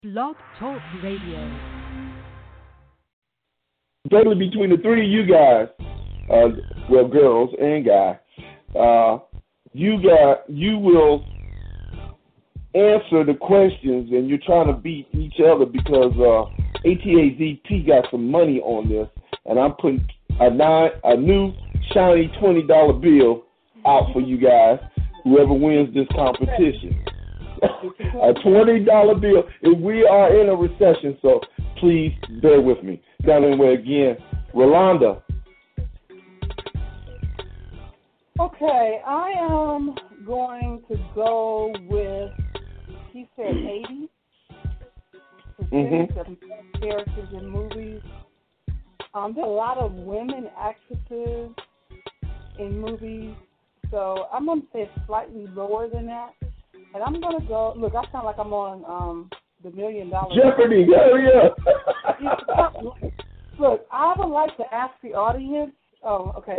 Blog Talk Radio. Totally between the three of you guys, well, girls and guy, you will answer the questions, and you're trying to beat each other because ATAZP got some money on this, and I'm putting a new shiny $20 bill out for you guys. Whoever wins this competition, a $20 bill. If we are in a recession, so please bear with me. Down anyway again, Rolanda. Okay, I am going to go with, he said 80% of characters in movies. There are a lot of women actresses in movies, so I'm going to say slightly lower than that. And I'm going to go, look, I sound like I'm on the $1 Million Jeopardy, yeah. Look, I would like to ask the audience. Oh, okay.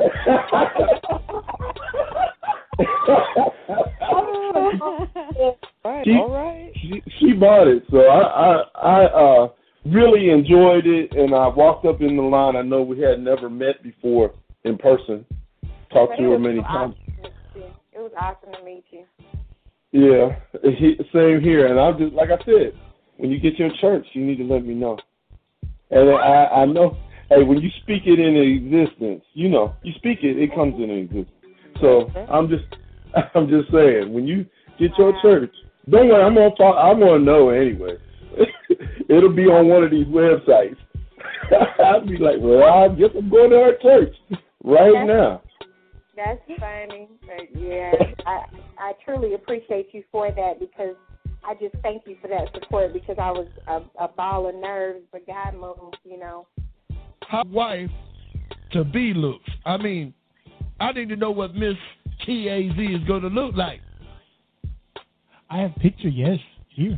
All right. She bought it, so I really enjoyed it, and I walked up in the line. I know we had never met before in person. Talked to her many times. It was awesome to meet you. Yeah, same here. And I'm just, like I said, when you get your church, you need to let me know. And I know, hey, when you speak it into existence, you know, you speak it, it comes into existence. So I'm just saying, when you get your church, don't worry, I'm gonna know anyway. It'll be on one of these websites. I'll be like, well, I guess I'm going to our church now. That's funny. But yeah, I truly appreciate you for that, because I just thank you for that support, because I was a ball of nerves, but God moved, you know. How wife to be looks. I mean, I need to know what Miss TAZ is going to look like. I have picture, yes, here.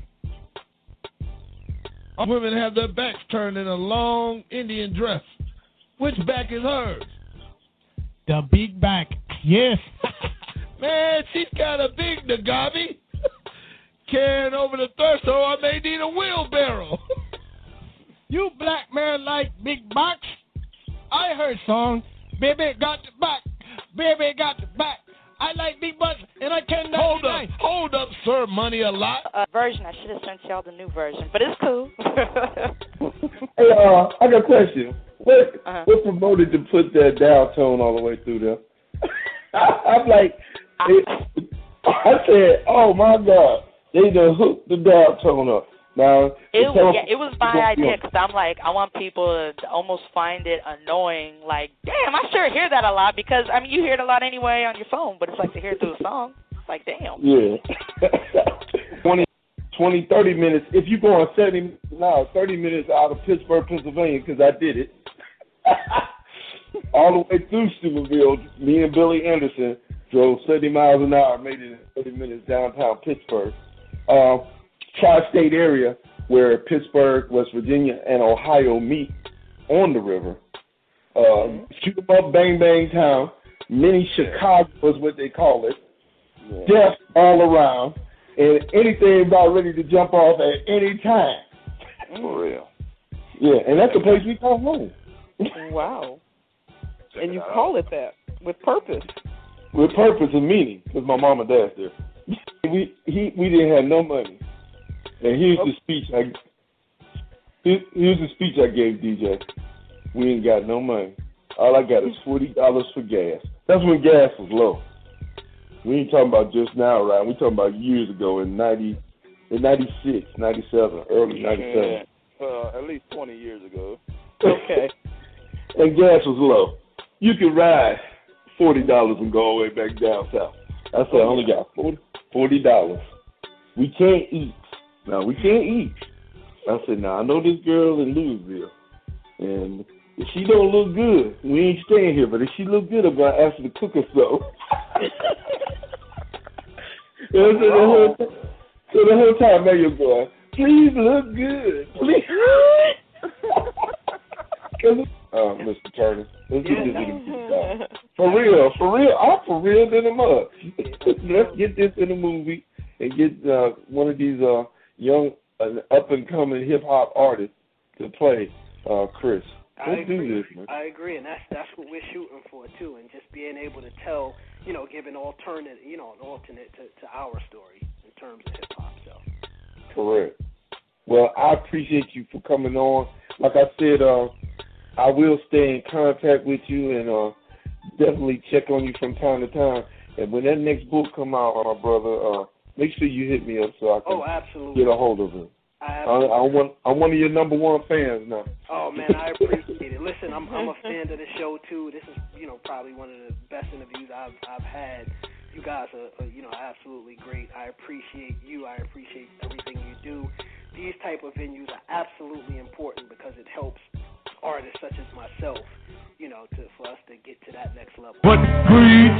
Women have their backs turned in a long Indian dress. Which back is hers? The big back, yes. Man, she's got a big Nagabi. Carrying over the threshold, I may need a wheelbarrow. You black man like big box? I heard song, baby got the back, baby got the back. I like big butts, and I cannot deny. Hold up, sir, money a lot. Version, I should have sent y'all the new version, but it's cool. Hey, I got a question. What promoted to put that down tone all the way through there? I'm like, I said, oh my God, they done hooked the down tone up. Now, it was my idea, because I'm like, I want people to almost find it annoying. Like, damn, I sure hear that a lot, because, I mean, you hear it a lot anyway on your phone, but it's like to hear it through a song. It's like, damn. Yeah. 20, 30 minutes. If you go on 30 minutes out of Pittsburgh, Pennsylvania, because I did it, all the way through Steubenville, me and Billy Anderson drove 70 miles an hour, made it in 30 minutes downtown Pittsburgh. Tri-state area where Pittsburgh, West Virginia, and Ohio meet on the river. Shoot 'em up, bang, bang town. Mini Chicago is what they call it. Death all around. And anything about ready to jump off at any time. For real. Yeah, and that's the place we call home. Wow. And you call it that with purpose. With purpose and meaning, because my mom and dad's there. We didn't have no money. And here's the speech I gave DJ. We ain't got no money. All I got is $40 for gas. That's when gas was low. We ain't talking about just now, right? We talking about years ago in 96, 97, early 97. At least 20 years ago. Okay. And gas was low. You could ride $40 and go all the way back down south. I said, I only got $40. We can't eat. No, we can't eat. I said, now, I know this girl in Louisville, and if she don't look good, we ain't staying here, but if she look good, I'm going to ask her to cook us so. So the whole time, man, you're going, please look good. Please. Mr. Turner, let's get this in the For real, I'm for real than a mug. Let's get this in the movie and get one of these young an up and coming hip hop artist to play Chris. Let's do this, man. I agree, and that's what we're shooting for too, and just being able to tell, give an alternate, an alternate to our story in terms of hip hop. So. Correct. Well, I appreciate you for coming on. Like I said, I will stay in contact with you and definitely check on you from time to time. And when that next book come out, my brother, make sure you hit me up so I can get a hold of it. I'm one of your number one fans now. Oh man, I appreciate it. Listen, I'm a fan of the show too. This is probably one of the best interviews I've had. You guys are absolutely great. I appreciate you. I appreciate everything you do. These type of venues are absolutely important because it helps artists such as myself, for us to get to that next level. But preach,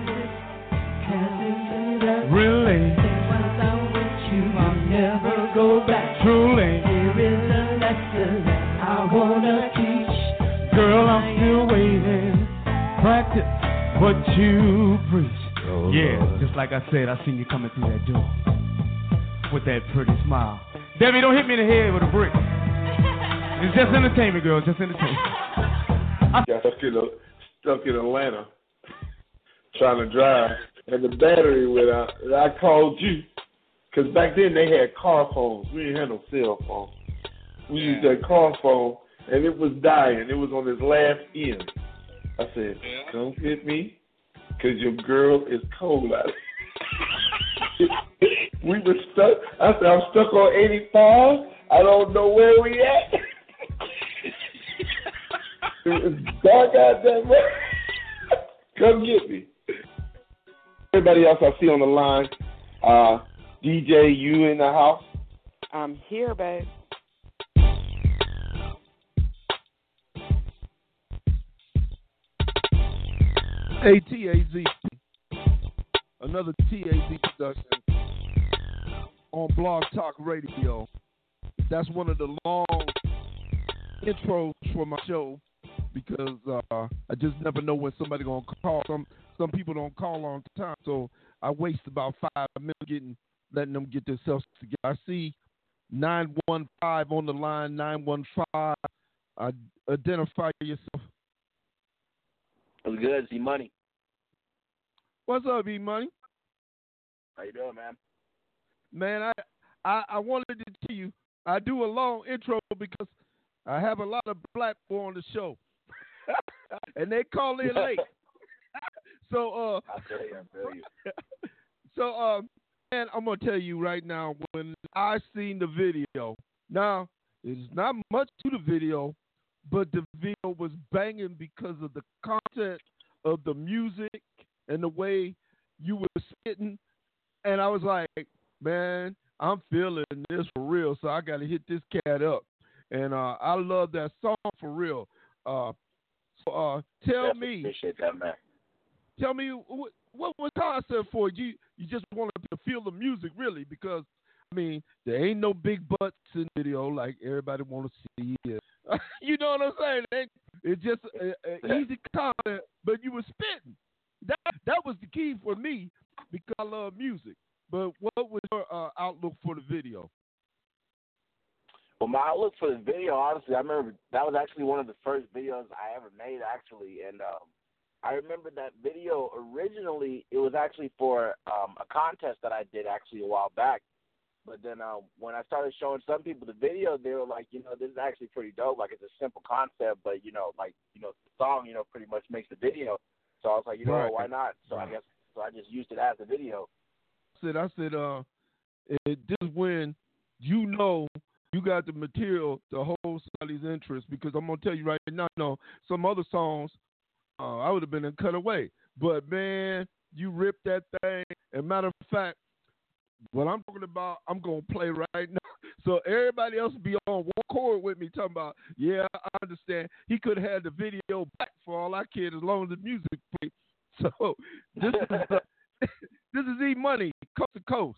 really, I'll never go back. Truly, here is a lesson I wanna teach. Girl, I'm still waiting. Practice what you preach. Oh, yeah, Lord. Just like I said, I seen you coming through that door with that pretty smile. Debbie, don't hit me in the head with a brick. It's just entertainment, girl. Just entertainment. I got stuck in Atlanta trying to drive, and the battery went out. And I called you because back then they had car phones. We didn't have no cell phone. We used that car phone, and it was dying. It was on its last end. I said, "Come hit me, because your girl is cold out." We were stuck. I said, "I'm stuck on 85. I don't know where we at." It was dark out there, man. Come get me. Everybody else I see on the line, DJ, you in the house? I'm here, babe. Hey, TAZ. Another TAZ production on Blog Talk Radio. That's one of the long intros for my show because I just never know when somebody gonna call. Some people don't call on time, so I waste about 5 minutes letting them get themselves together. I see 915 on the line. 915. Identify yourself. What's good, Z-Money? What's up, E-Money? How you doing, man? Man, I wanted to tell you, I do a long intro because I have a lot of black people on the show. And they call in late. So, I feel you. So, man, I'm going to tell you right now, when I seen the video, now, there's not much to the video, but the video was banging because of the content of the music and the way you were spitting. And I was like, man, I'm feeling this for real, so I got to hit this cat up. And I love that song for real. Tell me. Appreciate that, man. Tell me, what was concept for you? You just wanted to feel the music, really, because, I mean, there ain't no big butts in the video like everybody want to see it. You know what I'm saying? It's just easy content, but you were spitting. That was the key for me because I love music. But what was your outlook for the video? Well, my outlook for the video, honestly, I remember that was actually one of the first videos I ever made, actually. And I remember that video originally, it was actually for a contest that I did actually a while back. But then when I started showing some people the video, they were like, this is actually pretty dope. Like, it's a simple concept, but, the song, pretty much makes the video. So I was like, right. Why not? So I just used it as a video. I said, this is when you got the material to hold somebody's interest, because I'm going to tell you right now, some other songs, I would have been cut away. But, man, you ripped that thing. And matter of fact, what I'm talking about, I'm going to play right now. So everybody else be on one chord with me talking about, yeah, I understand. He could have had the video back for all I cared as long as the music played. So this is this is E-Money, coast to coast.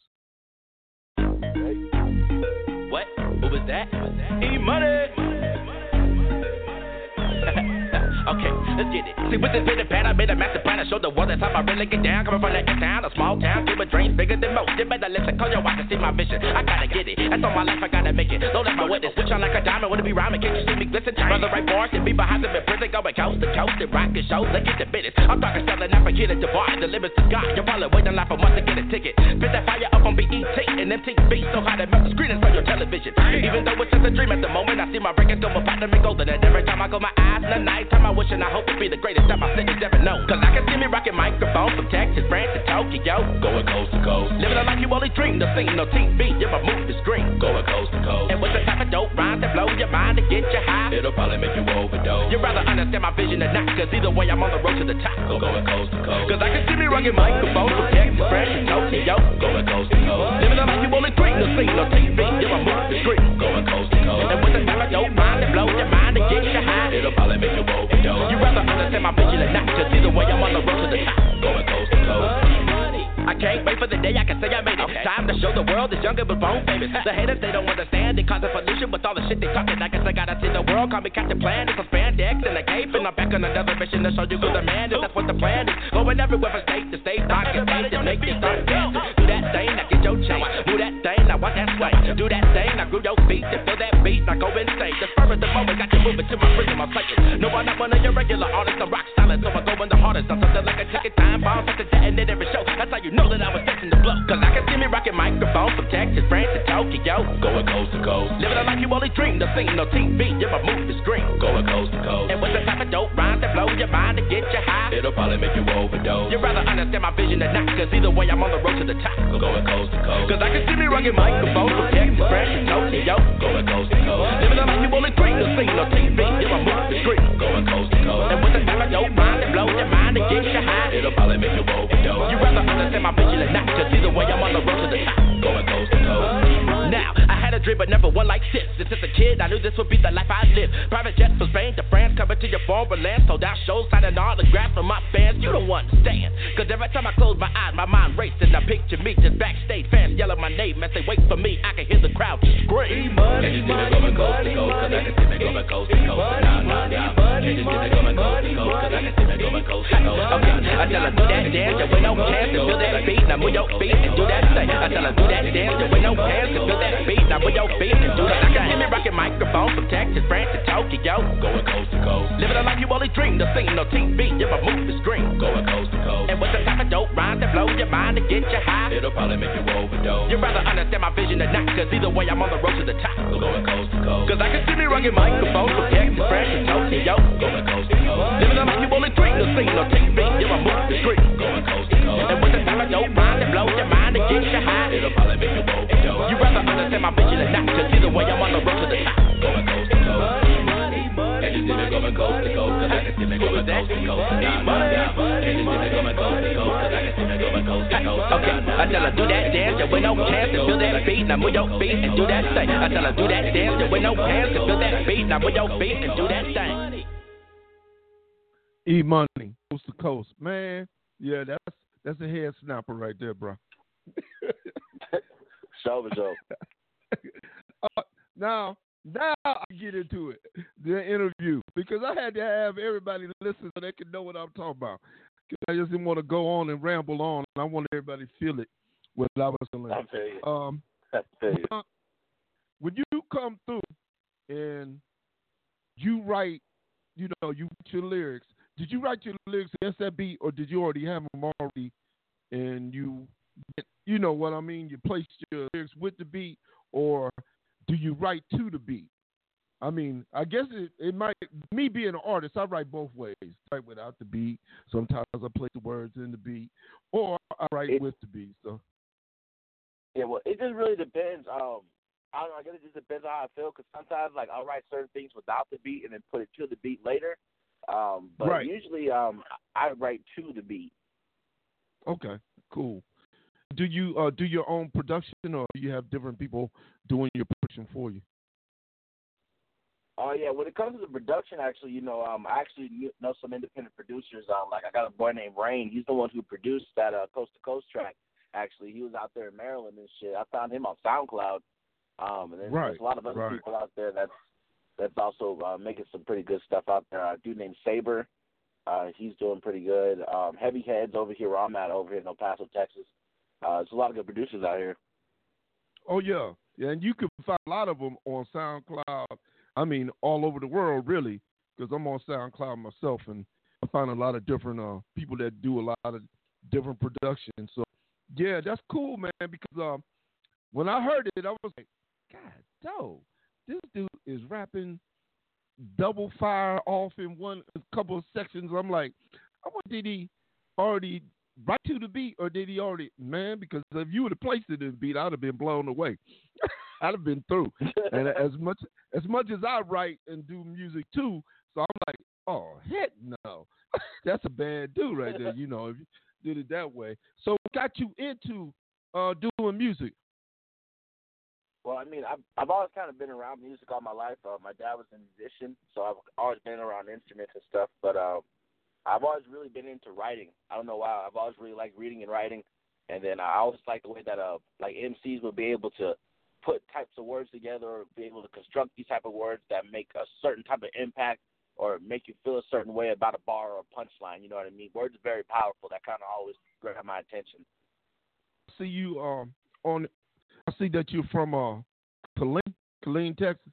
What? What was that? E-Money. Okay, let's get it. See, with this bit of pad, I made a master plan to show the world that's how I really get down. Coming from the town, a small town, dream of dreams bigger than most. You better listen, close your eyes and see my vision. I gotta get it. That's all my life, I gotta make it. Don't let my witness switch on like a diamond. Wanna be rhyming, can't you see me glisten? Run the right bars and be behind them in prison. Going coast to coast and rockin' shows. Let's get the business. I'm talking selling out for getting the bar. The limits to God. You're probably waiting line for months to get a ticket. Spit that fire up on BET and MTV. So high that melt the screen on your television. Even though it's just a dream at the moment, I see my records go my platinum and golden. And every time I go my eyes in the nighttime, I wish and I hope to be the greatest time my city's ever known. Cause I can see me rocking microphones from Texas, France to Tokyo. Going coast to coast. Living a life you only dream. No scene, no TV. You ever move the screen. Going coast to coast. And with the type of dope rhymes that blow your mind to get you high, it'll probably make you overdose. You'd rather understand my vision or not. Cause either way I'm on the road to the top. Going coast to coast. Cause I can see me rocking microphones from Texas, France to Tokyo. Going coast to coast. Living a life you only dream. No scene, no TV. You ever move the screen. Going coast to coast. And with the type of dope rhymes that blow your mind to get you high, it'll probably make you overdose. You'd rather understand my vision or not. Cause either way I'm on the road to the top. Going coast to coast. I can't wait for the day I can say I made it. Time to show the world is younger but bone famous. The haters, they don't understand. They cause a pollution with all the shit they talking. I guess I gotta see the world. Call me Captain Planet. It's a spandex and a cape. And I'm back on another mission to show you who the man is. That's what the plan is. Going everywhere from state to state. Rockin' stage and make it start dancing. Do that thing, now get your change. Move that thing, now watch that sway. Do that thing, now groove your feet. And feel that beat, now go insane. The spur of the moment got you moving to my rhythm. I'm saying, no, I'm not one of your regular artists. I'm rock solid, so I go in the hardest. I'm something like a ticket time bomb. Something that ended every show. That's how you know that I was destined to blow. Cause I can see me rocking microphones from Texas, France to Tokyo. Going coast to coast. Living a life you only dream. No scene, no TV. You ever move the screen. Going coast to coast. And with the type of dope rhymes that blow your mind to get you high, it'll probably make you overdose. You'd rather understand my vision or not. Cause either way I'm on the road to the top. Going coast to coast. Cause I can see me rocking microphones from Texas, France to Tokyo. Going coast to coast. Living a life you only dream. No scene, no TV. You ever move the screen. Going coast to coast. And with the type of dope rhymes that blow your mind to get you high, it'll probably make you overdose. You'd rather understand my vision or not. Cause either way I'm on the road to the top. Going coast to coast. Now, I had a dream but never one like this. Since a kid, I knew this would be the life I'd live. Private jets from Spain to France, coming to your foreign land. Sold out shows, signing autographs from my fans. You don't understand. Cause every time I close my eyes, my mind races. And I picture me just backstage. Fans yelling my name as they wait for me. I can hear the crowd just scream. Can you see me going coast to coast? Cause I can see me going coast to coast. Now, now, now. Can you see me going coast to coast? Cause I can see me going coast to coast. Okay, I tell her do that dance, you with no chance to feel that beat. Now move your feet and do that thing. I tell her do that dance, you with no chance to feel that beat. Now move your feet and do that. I can hear me rocking microphones from Texas, France to Tokyo. Going coast to coast. Living a life you only dream. No scene, no TV. You ever move the screen. Going coast to coast. And with the type of dope rhymes that blow your mind to get you high, it'll probably make you overdose. You'd rather understand my vision or not. Cause either way I'm on the road to the top. Going coast to coast. Cause I can see me rocking microphones from Texas, France to Tokyo. Going coast to coast. Living a life you only dream. No scene, no TV. You ever move the screen. Going coast to coast. And with the type of dope rhymes that blow your mind to get you high, it'll probably make you overdose. You'd rather understand my vision or not. Cause either way I'm on the road to the top. Going coast to coast. And you see me going coast to coast. Cause I can see me going coast to coast. Now, now, now. And you see me going coast to coast. Cause I can see me going coast to coast. Okay, I tell her do that dance, you with no chance to feel that beat. Now move your feet and do that thing. I tell her do that dance, you with no chance to feel that beat. Now move your feet and do that thing. E-Money, coast to coast, man. Yeah, that's a head snapper right there, bro. Show. Now I get into it, the interview, because I had to have everybody listen so they can know what I'm talking about. Because I just didn't want to go on and ramble on. I wanted everybody to feel it, what I was feeling. I feel you. When you come through and you write, you write your lyrics. Did you write your lyrics against that beat, or did you already have them already? And you know what I mean? You placed your lyrics with the beat, or do you write to the beat? I mean, I guess it might, me being an artist, I write both ways. I write without the beat. Sometimes I place the words in the beat, or I write with the beat. So. Yeah, well, it just really depends. I don't know, I guess it just depends on how I feel, because sometimes, like, I'll write certain things without the beat and then put it to the beat later. But right. Usually I write to the beat. Okay, cool. Do you do your own production, or do you have different people doing your production for you? Oh, yeah. When it comes to the production, actually, I actually know some independent producers. Like, I got a boy named Rain. He's the one who produced that Coast to Coast track, actually. He was out there in Maryland and shit. I found him on SoundCloud. And then there's a lot of other people out there that's also making some pretty good stuff out there. A dude named Saber, he's doing pretty good. Heavy Heads over here where I'm at, over here in El Paso, Texas. There's a lot of good producers out here. Oh, yeah. Yeah, and you can find a lot of them on SoundCloud. I mean, all over the world, really, because I'm on SoundCloud myself, and I find a lot of different people that do a lot of different productions. So, yeah, that's cool, man, because when I heard it, I was like, God, dope. This dude is rapping double fire off in a couple of sections. I'm like, did he already write to the beat, or did he already, man? Because if you would have placed it in the beat, I'd have been blown away. I'd have been through. And as much as I write and do music too, so I'm like, oh heck no, that's a bad dude right there. You know, if you did it that way. So what got you into doing music? Well, I mean, I've always kind of been around music all my life. My dad was a musician, so I've always been around instruments and stuff. But I've always really been into writing. I don't know why. I've always really liked reading and writing. And then I always liked the way that like MCs would be able to put types of words together, or be able to construct these type of words that make a certain type of impact or make you feel a certain way about a bar or a punchline. You know what I mean? Words are very powerful. That kind of always grabbed my attention. See you I see that you're from Killeen, Texas.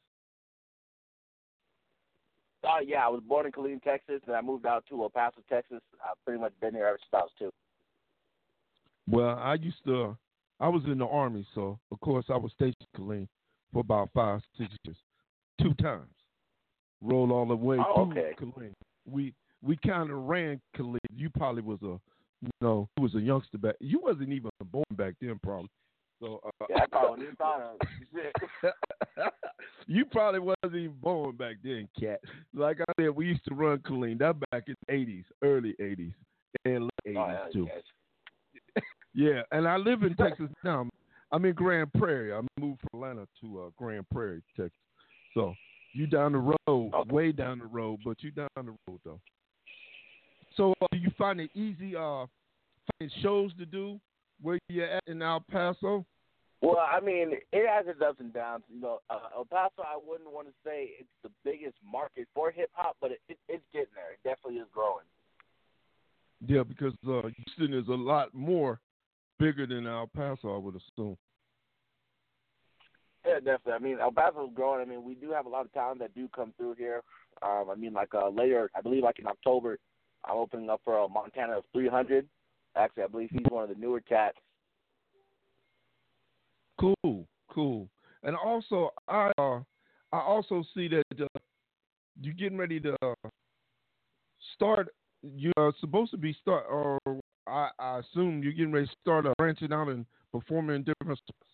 Yeah, I was born in Killeen, Texas, and I moved out to El Paso, Texas. I've pretty much been here ever since I was 2. Well, I was in the Army, so of course I was stationed in Killeen for about 5-6 years, 2 times. Rolled all the way through Killeen. We kind of ran Killeen. You probably was you was a youngster back. You wasn't even born back then, probably. So yeah, I probably didn't thought of you probably wasn't even born back then, cat. Like I said, we used to run Killeen. That back in the 80s, early 80s, and late 80s too. Yeah, and I live in Texas now. I'm in Grand Prairie. I moved from Atlanta to Grand Prairie, Texas. So you down the road, way down the road, but you down the road though. So do you find it easy finding shows to do where you're at in El Paso? Well, I mean, it has its ups and downs. You know, El Paso, I wouldn't want to say it's the biggest market for hip-hop, but it's getting there. It definitely is growing. Yeah, because Houston is a lot more bigger than El Paso, I would assume. Yeah, definitely. I mean, El Paso is growing. I mean, we do have a lot of talent that do come through here. I mean, like later, I believe like in October, I'm opening up for Montana 300. Actually, I believe he's one of the newer cats. Cool. And also, I also see that you're getting ready to start. You're supposed to be or I assume you're getting ready to start branching out and performing in different spots.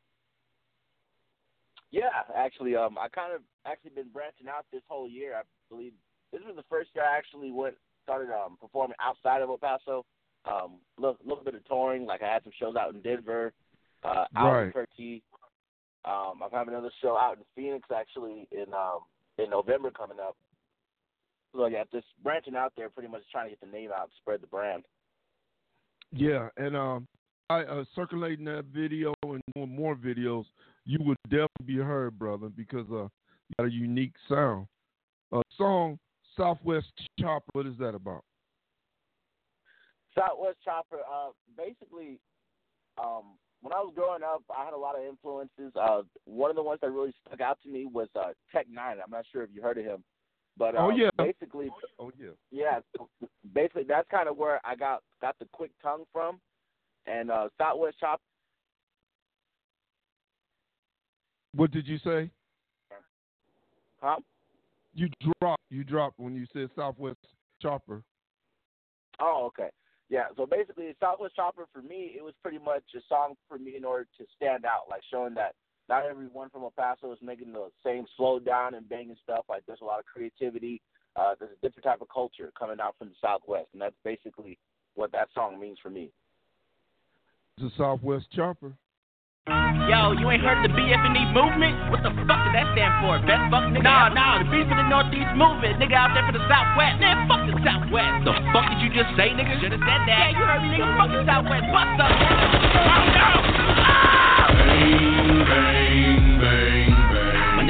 Yeah, actually, I kind of been branching out this whole year. I believe this was the first year I actually started performing outside of El Paso. Little bit of touring, like I had some shows out in Denver, Albuquerque. I'm having another show out in Phoenix actually in November coming up. So yeah, just branching out there, pretty much trying to get the name out, spread the brand. Yeah, and I circulating that video and doing more videos. You would definitely be heard, brother, because you got a unique sound. Song Southwest Chopper. What is that about? Southwest Chopper, basically, when I was growing up, I had a lot of influences. One of the ones that really stuck out to me was Tech Nine. I'm not sure if you heard of him, but basically, basically that's kind of where I got the quick tongue from, and Southwest Chopper. What did you say? Huh? You dropped when you said Southwest Chopper. Oh, okay. Yeah, so basically, Southwest Chopper, for me, it was pretty much a song for me in order to stand out, like showing that not everyone from El Paso is making the same slow down and banging stuff. Like, there's a lot of creativity. There's a different type of culture coming out from the Southwest, and that's basically what that song means for me. The Southwest Chopper. Yo, you ain't heard the BF&E movement? What the fuck did that stand for? Best fuck nigga? Nah, the beef in the Northeast movement. Nigga out there for the Southwest. Man, fuck the Southwest. The fuck did you just say, nigga? Should've said that. Yeah, you heard me, nigga. Fuck the Southwest. Bust up. Oh, no. Oh! Bang, bang, bang, bang. My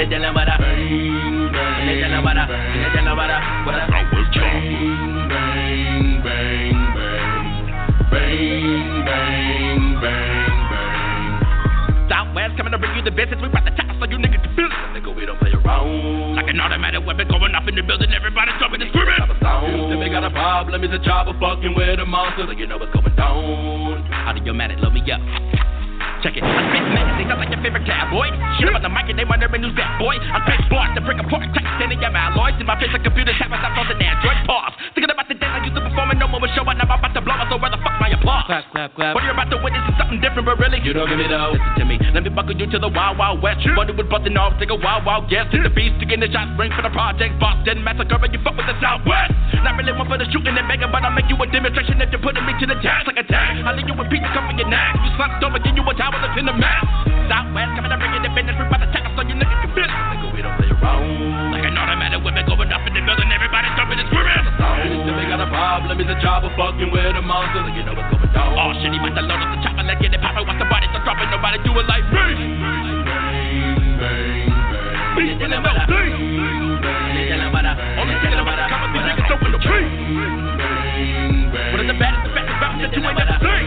you're dealing with a bang, bang. You're dealing with a, you're dealing with a, Southwest Chopper. Bang, bang, bang, bang, bang, bang, bang. Southwest coming to bring you the business. We brought the top so you niggas can feel it. Nigga, we don't play around. Like an automatic weapon going off in the building. Everybody jumping and screaming. Houston, they got a problem. It's a job of fucking with a monster. So you know what's going down. Automatic, load me up. Check it. I spit magazines, I'm like your favorite cowboy. Shit up on the mic and they wondering who's that boy. I take smart to break apart, Titanic and alloys. In my face, like computers have us up on the Android. Pause. Thinking about the days I used to perform and no one was showing up. I'm about to blow up, so where the fuck's my applause? Clap, clap, clap. What you're about to witness is something different, but really, you don't give me though. Listen to me, let me buckle you to the wild, wild west. Wonder what busting off, take a wild, wild guess. Hit the beast, again the shots, bring for the project. Boston massacre, and you fuck with the Southwest. Not really one for the shooting and banging, but I'll make you a demonstration if you're putting me to the test like a tag. I'll leave you with pieces covering your neck. You slumped over, give you a towel that's in the mess. Southwest coming to bring you the business. We about to take us so you niggas can feel it. Nigga, we don't play around. Like an automatic weapon going off in the building. Everybody jumping and screaming. Houston, we got a problem. It's a job of fucking with a monster. So you know what's going down. Oh shit, he about to load up the chopper. Let's get it poppin'. Watch the body start dropping. Nobody do it like me. Bang, bang, bang. Beat in the mouth. Bang, bang. Only dealing with a couple of niggas open the beat. What is the baddest about that you ain't never seen?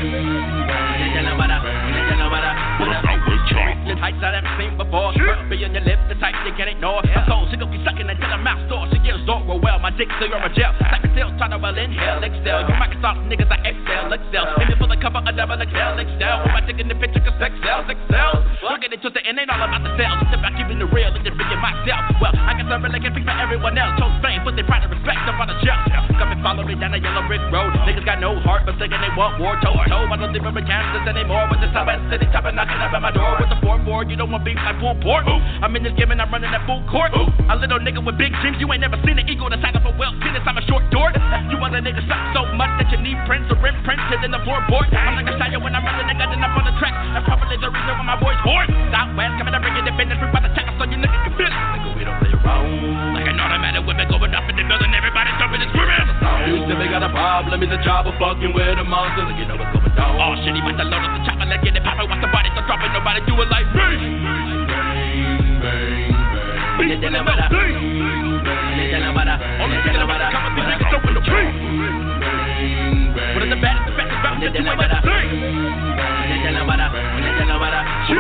The heights I've never seen before. Be on your lips, the type they can't ignore. My soul, she gon' be sucking until her mouth sore. She gives door real well. My dick still you're a gel. Type of still trying to well inhale, exhale. You Microsoft niggas I excel. Aim me for the cover, a double XL. When I taking the picture, cause excel. Look at it twisted, and ain't all about the sales. It's about keeping it real and just being myself. Well, I guess I really can speak for everyone else. Chose fame, but they pride and respect up on the shelf. Come and follow me down the yellow brick road. Niggas got no heart, but thinking they want war. Toe to toe, I don't think we're Kansas anymore. With the Southwest City chopping, knocking up at my door with the 4-4. You don't want beef like full port. I'm in this game and I'm running that full court. A little nigga with big dreams, you ain't never seen an eagle the size of a well tennis. I'm a short door. You other niggas suck so much that you need prints or imprinted in the floorboard. I'm like a shire when I'm running, nigga, then I'm on the track. That's probably the reason why my boy's bored. Southwest coming to bring you the business. We about to take us so you niggas can feel it. Nigga, we don't play around. Like an automatic weapon going off in the building. Everybody jumping and screaming. Houston, we got a problem. It's a job of fucking with a monster. So you know what's going down. Oh shit, he about to load up the chopper. Let's get it poppin'. Watch the body start dropping. Nobody do it like me. Bang, bang, bang. You're dealing with a bang, bang. You're dealing with a, only dealing with a couple of niggas open the beat. What is the baddest about that you ain't never seen? You're dealing with a, you're dealing with a.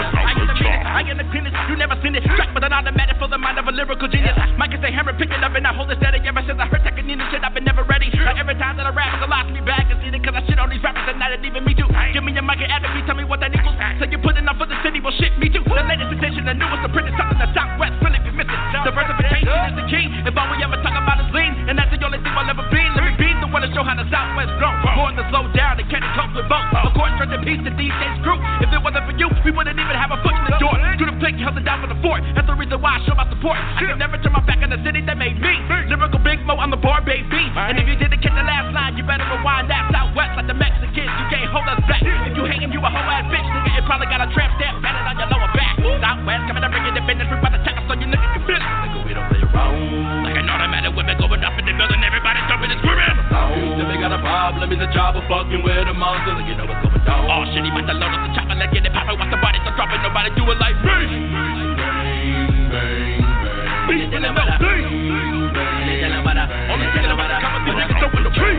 I get the cleanest, you never seen it. Track with an automatic for the mind of a lyrical genius. Mike is a hammer picking up and I hold it steady. Ever since I heard technique and shit, I've been never ready. Like every time that I rap, it's a lot to me back and see it. Cause I shit on these rappers and not even me too. Give me a mic and add to me, tell me what that equals. So you're putting up for the city, well shit, me too. The latest attention, the newest apprentice, something the Southwest really be missing. Diversification is the key. If all we ever talk about is lean, and that's the only thing I'll ever be. Let me be the one to show how the Southwest grow. More than slow down and can't cope with both. Of course, rest in peace to DJ's crew. If it wasn't for you, we wouldn't even have a foot in the door. Screw the plate, held it down for the fort. That's the reason why I show my support. I can never turn my back on the city that made me. Lyrical Big Mo on the bar, baby. And if you didn't catch the last line, you better rewind that. Southwest like the Mexicans, you can't hold us back. If you hating, you a whole ass bitch, nigga. You probably got a tramp stamp batted on your lower back. Southwest coming to bring you the business. We about to take us so you niggas can feel it. Nigga, we don't play around. Like an automatic weapon going off in the building. Everybody jumping and screaming. Houston, we got a problem. It's a job of fucking with a monster. So you know what's going down. Oh shit, he about to load up the chopper. Let's get it poppin'. Watch the body start dropping. Nobody do it like me. Bang, bang, bang. Beat in the mouth. Bang, bang. Only dealing with a couple of niggas open the beat.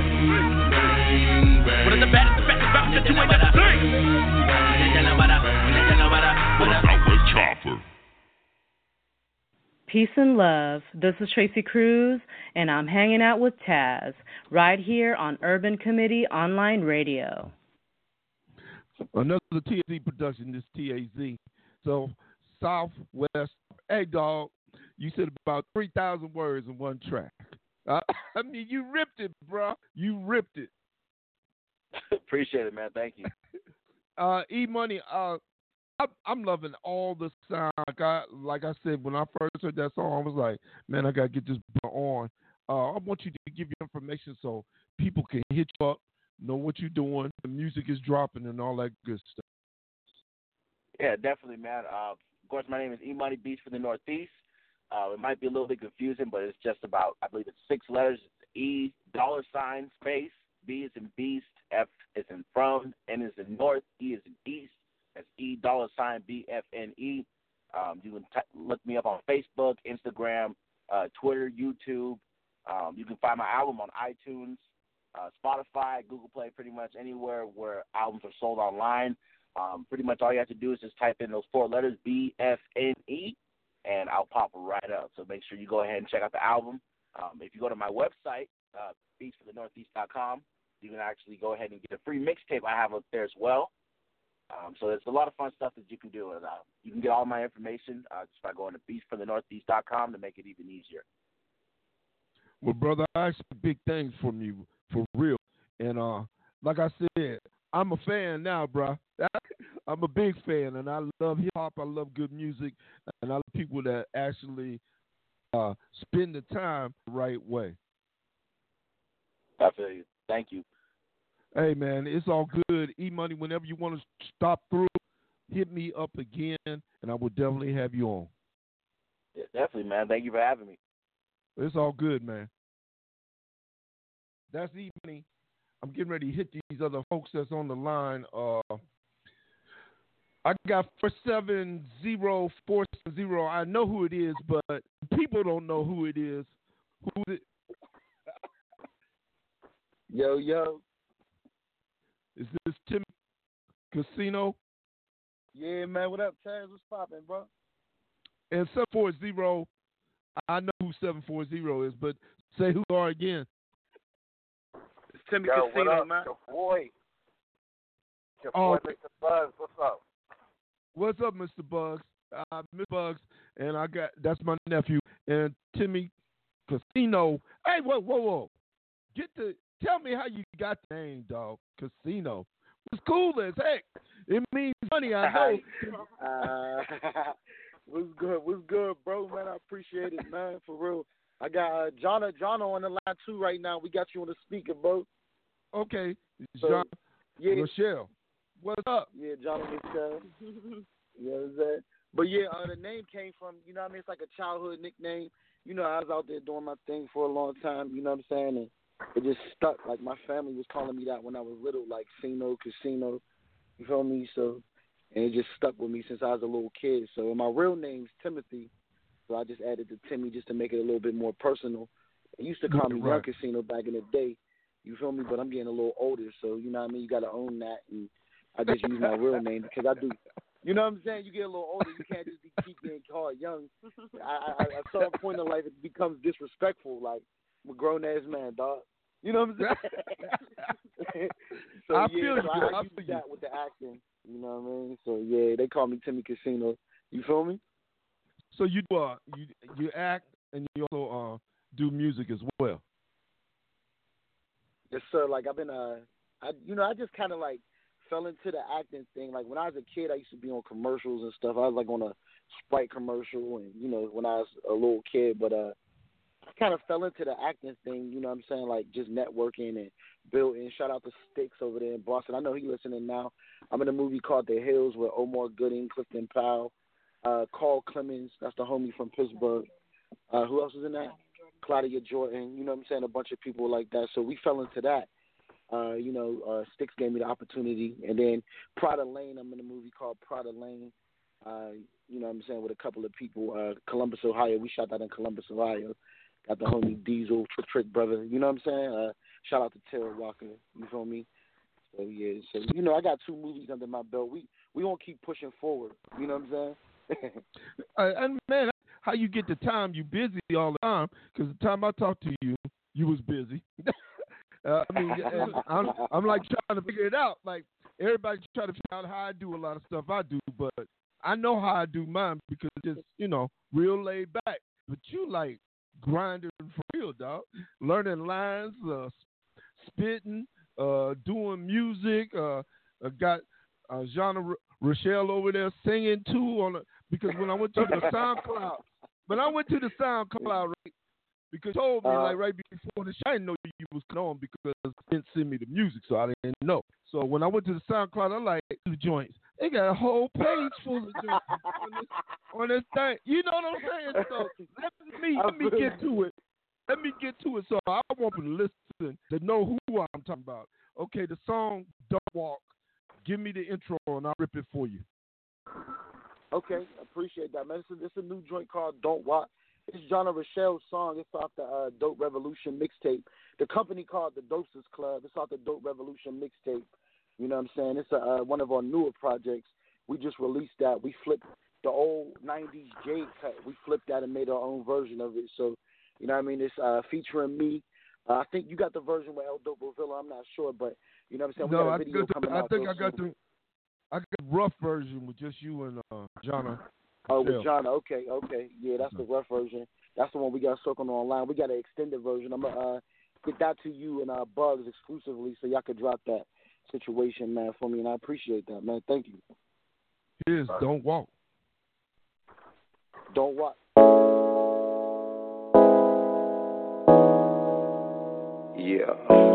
What is the baddest about that you ain't never seen? Southwest Chopper. Peace and love. This is Tracy Cruz, and I'm hanging out with Taz right here on Urban Committee Online Radio. Another TAZ production, this TAZ. So, Southwest. Hey, dog, you said about 3,000 words in one track. I mean, you ripped it, bro. You ripped it. Appreciate it, man. Thank you. E-Money, I'm loving all the sound. Like I said, when I first heard that song, I was like, man, I got to get this on. I want you to give your information so people can hit you up, know what you're doing, the music is dropping, and all that good stuff. Yeah, definitely, man. Of course, my name is E-Money Beast for the Northeast. It might be a little bit confusing, but it's just about, I believe it's 6 letters. E, $ space, B is in beast, F is in from, N is in north, E is in east. That's E, $ BFNE. You can look me up on Facebook, Instagram, Twitter, YouTube. You can find my album on iTunes, Spotify, Google Play, pretty much anywhere where albums are sold online. Pretty much all you have to do is just type in those 4 letters, BFNE, and I'll pop right up. So make sure you go ahead and check out the album. If you go to my website, beatsforthenortheast.com, you can actually go ahead and get a free mixtape I have up there as well. So there's a lot of fun stuff that you can do. You can get all my information just by going to beatsforthenortheast.com to make it even easier. Well, brother, I expect big things from you, for real. And like I said, I'm a fan now, bro. I'm a big fan, and I love hip-hop. I love good music, and I love people that actually spend the time the right way. I feel you. Thank you. Hey, man, it's all good. E-Money, whenever you want to stop through, hit me up again, and I will definitely have you on. Yeah, definitely, man. Thank you for having me. It's all good, man. That's E-Money. I'm getting ready to hit these other folks that's on the line. I got 470-470. I know who it is, but people don't know who it is. Who is it? Yo. Is this Tim Casino? Yeah, man. What up, Taz? What's poppin', bro? And 740, I know who 740 is, but say who you are again. It's Timmy Casino, what up? man. Your boy. Your Oh, boy, Mr. Buzz. What's up? What's up, Mr. Bugs? Mr. Bugs, and that's my nephew, and Timmy Casino. Hey, whoa. Tell me how you got the name, dog. Casino. It's cool as heck. It means money, I know. What's good, bro, man? I appreciate it, man, for real. I got Jono on the line, too, right now. We got you on the speaker, bro. Okay. So, John Rochelle. What's up? Yeah, John Michelle. You know what I'm saying? But, yeah, the name came from, you know what I mean? It's like a childhood nickname. You know, I was out there doing my thing for a long time, you know what I'm saying? And it just stuck. Like, my family was calling me that when I was little, like Casino. You feel me? So, and it just stuck with me since I was a little kid. So, my real name's Timothy. So, I just added the Timmy just to make it a little bit more personal. They used to call me Young Casino back in the day. You feel me? But I'm getting a little older. So, you know what I mean? You got to own that. And I just use my real name because I do. You know what I'm saying? You get a little older. You can't just keep getting called young. At some point in life, it becomes disrespectful. Like, I'm a grown-ass man, dog. You know what I'm saying? So, I feel you. I use that with the acting. You know what I mean? So, yeah, they call me Timmy Casino. You feel me? So you act and you also do music as well. Yes, sir. Like, I've been, I just kind of, like, fell into the acting thing. Like, when I was a kid, I used to be on commercials and stuff. I was, like, on a Sprite commercial and, you know, when I was a little kid. But I kind of fell into the acting thing, you know what I'm saying, like just networking and building. Shout out to Sticks over there in Boston. I know he's listening now. I'm in a movie called The Hills with Omar Gooding, Clifton Powell, Carl Clemens, that's the homie from Pittsburgh. Who else is in that? Claudia Jordan, you know what I'm saying, a bunch of people like that. So we fell into that. Sticks gave me the opportunity. And then Prada Lane, I'm in a movie called Prada Lane, you know what I'm saying, with a couple of people. Columbus, Ohio. We shot that in Columbus, Ohio. Got the homie Diesel, Trick Brother. You know what I'm saying? Shout out to Terrell Walker. You feel me? So, yeah. So, you know, I got 2 movies under my belt. We gonna keep pushing forward. You know what I'm saying? And, man, how you get the time? You busy all the time. Because the time I talked to you, you was busy. I'm like trying to figure it out. Like, everybody trying to figure out how I do a lot of stuff I do. But I know how I do mine because it's, you know, real laid back. But you, like, grinding for real, dog. Learning lines, spitting, doing music. Got Jean Rochelle over there singing too because when I went to the SoundCloud, right? Because you told me like right before the show, I didn't know you was on because you didn't send me the music, so I didn't know. So when I went to the SoundCloud, I like the joints. They got a whole page full of joints on this thing. You know what I'm saying? So let me get to it. Let me get to it. So I want people to listen to know who I'm talking about. Okay, the song "Don't Walk." Give me the intro and I'll rip it for you. Okay, appreciate that, man. This is a new joint called Don't Walk. It's Jonna Rochelle's song. It's off the Dope Revolution mixtape. The company called the Dopesters Club. It's off the Dope Revolution mixtape. You know what I'm saying? It's one of our newer projects. We just released that. We flipped the old 90s J cut. We flipped that and made our own version of it. So, you know what I mean? It's featuring me. I think you got the version with El Dope Bovilla. I'm not sure, but you know what I'm saying? We got a video coming out. I got the rough version with just you and Jonna. Oh, with Jonna. Okay. Yeah, that's the rough version. That's the one we got circled online. We got an extended version. I'm going to get that to you and Bugs exclusively so y'all could drop that situation, man, for me, and I appreciate that, man. Thank you. Here's Don't Walk. Don't Walk. Yeah.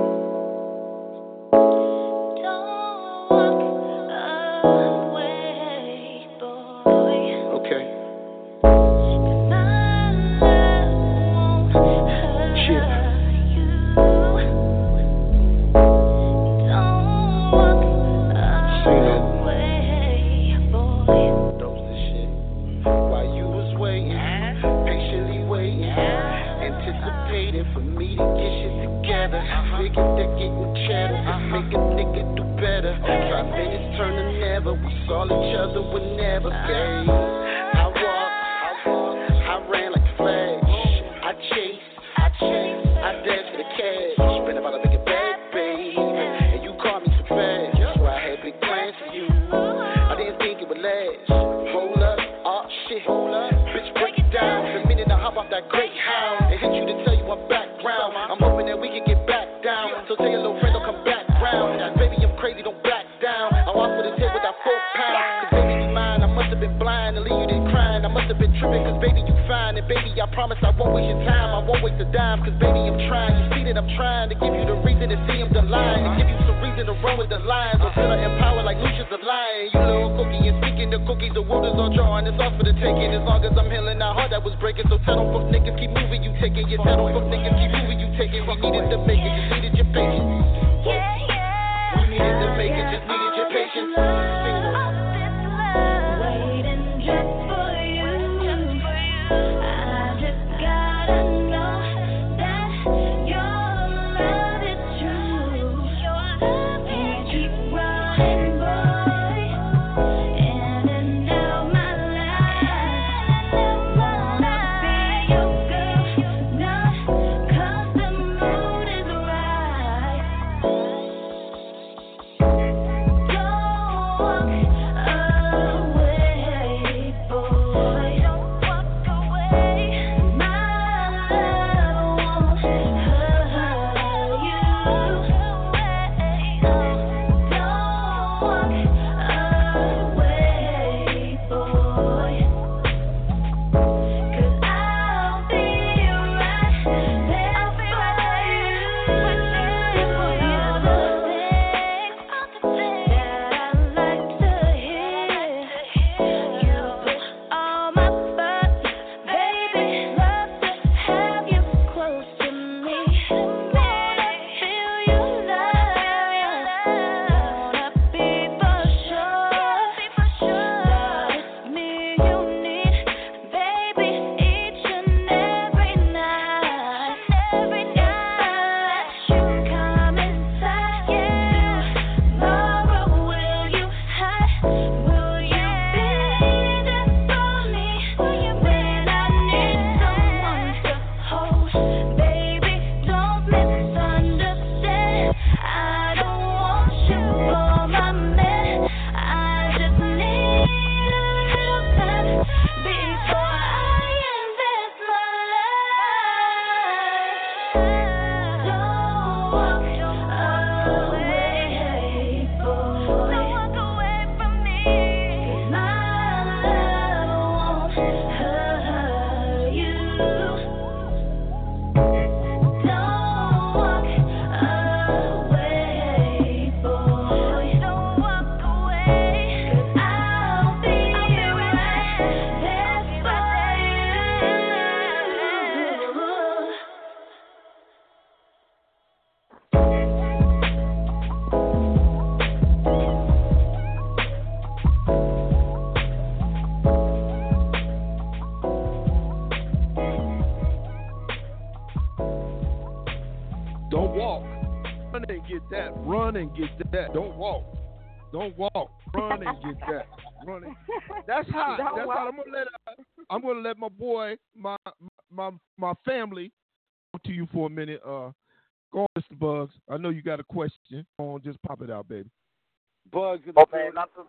Don't walk. Run and get that. Run and get that. Don't walk. Don't walk. Run and get that. Run and... That's hot. That's hot. I'm gonna let my boy, my family, talk to you for a minute. Go on, Mr. Bugs. I know you got a question. Go on, just pop it out, baby. Bugs. Okay, not so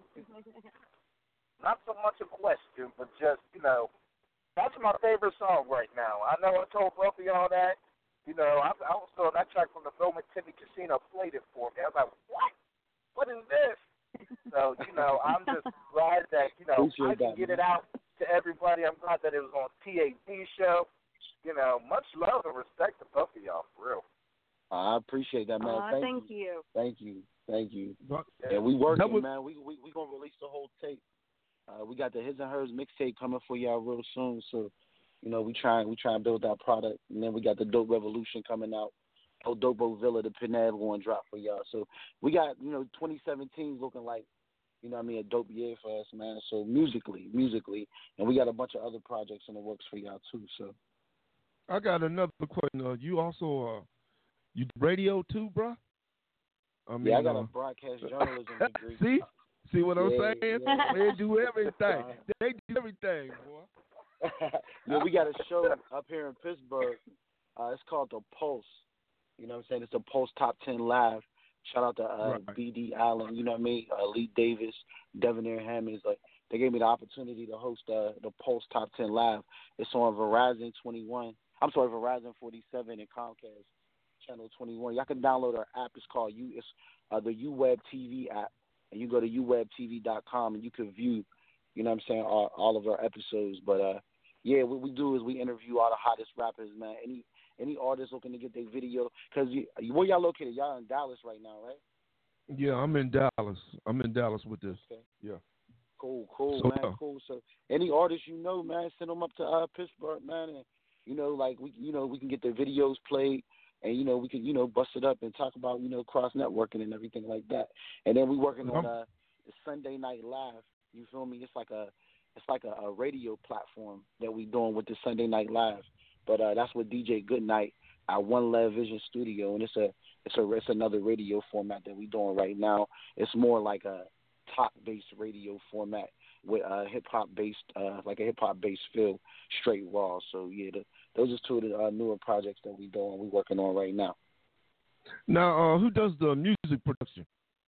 much a question, but just, that's my favorite song right now. I know I told both of y'all that. I was on that track from the film Timmy Casino played it for me. I was like, what? What is this? So, I'm just glad that, I can get it out to everybody. I'm glad that it was on TAD show. Much love and respect to both of y'all, for real. I appreciate that, man. Thank you. Thank you. Yeah, we working, man. We gonna release the whole tape. We got the His and Hers mixtape coming for y'all real soon. So, we try and build that product, and then we got the Dope Revolution coming out. Oh, Dope Villa, the Pinhead one drop for y'all. So we got 2017 looking like a dope year for us, man. So musically, and we got a bunch of other projects in the works for y'all too. So I got another question. You also you do radio too, bro? I got a broadcast journalism degree. See what I'm saying? Yeah. They do everything. They do everything, boy. We got a show up here in Pittsburgh. It's called The Pulse. You know what I'm saying? It's a Pulse Top 10 Live. Shout out to B.D. Allen, Lee Davis, Devonair Hammonds. They gave me the opportunity to host the Pulse Top 10 Live. It's on Verizon 47 and Comcast Channel 21. Y'all can download our app. It's called the UWeb TV app. And you go to uwebtv.com and you can view, all of our episodes. But, what we do is we interview all the hottest rappers, man. Any artists looking to get their video, because where y'all located? Y'all in Dallas right now, right? Yeah, I'm in Dallas. With this. Okay. Yeah. Cool, man. Cool. So any artists man, send them up to Pittsburgh, man, and we can get their videos played, and we can bust it up and talk about cross networking and everything like that. And then we working on the Sunday Night Live. You feel me? It's like a radio platform that we doing with the Sunday Night Live. But that's with DJ Goodnight at One Love Vision Studio, and it's another radio format that we doing right now. It's more like a talk-based radio format with hip-hop based, like a hip-hop based feel, straight raw. So those are two of the newer projects that we working on right now. Now, who does the music production?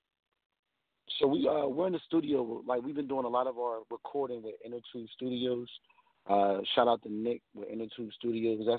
So we're in the studio. Like, we've been doing a lot of our recording with Inner Tube Studios. Shout out to Nick with Inner Tube Studios. That's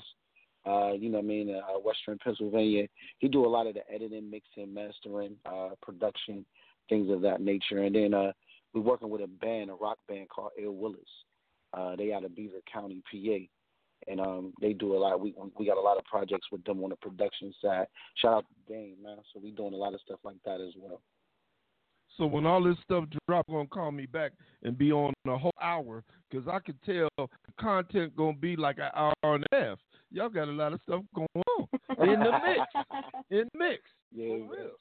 Western Pennsylvania. He do a lot of the editing, mixing, mastering, production, things of that nature. And then we're working with a rock band called Ill Willis. They out of Beaver County, PA. And they do a lot. We got a lot of projects with them on the production side. Shout out to Dane, man. So we doing a lot of stuff like that as well. So when all this stuff drop, gonna call me back and be on a whole hour, because I could tell the content gonna be like an hour and a half. Y'all got a lot of stuff going on in the mix. Yeah,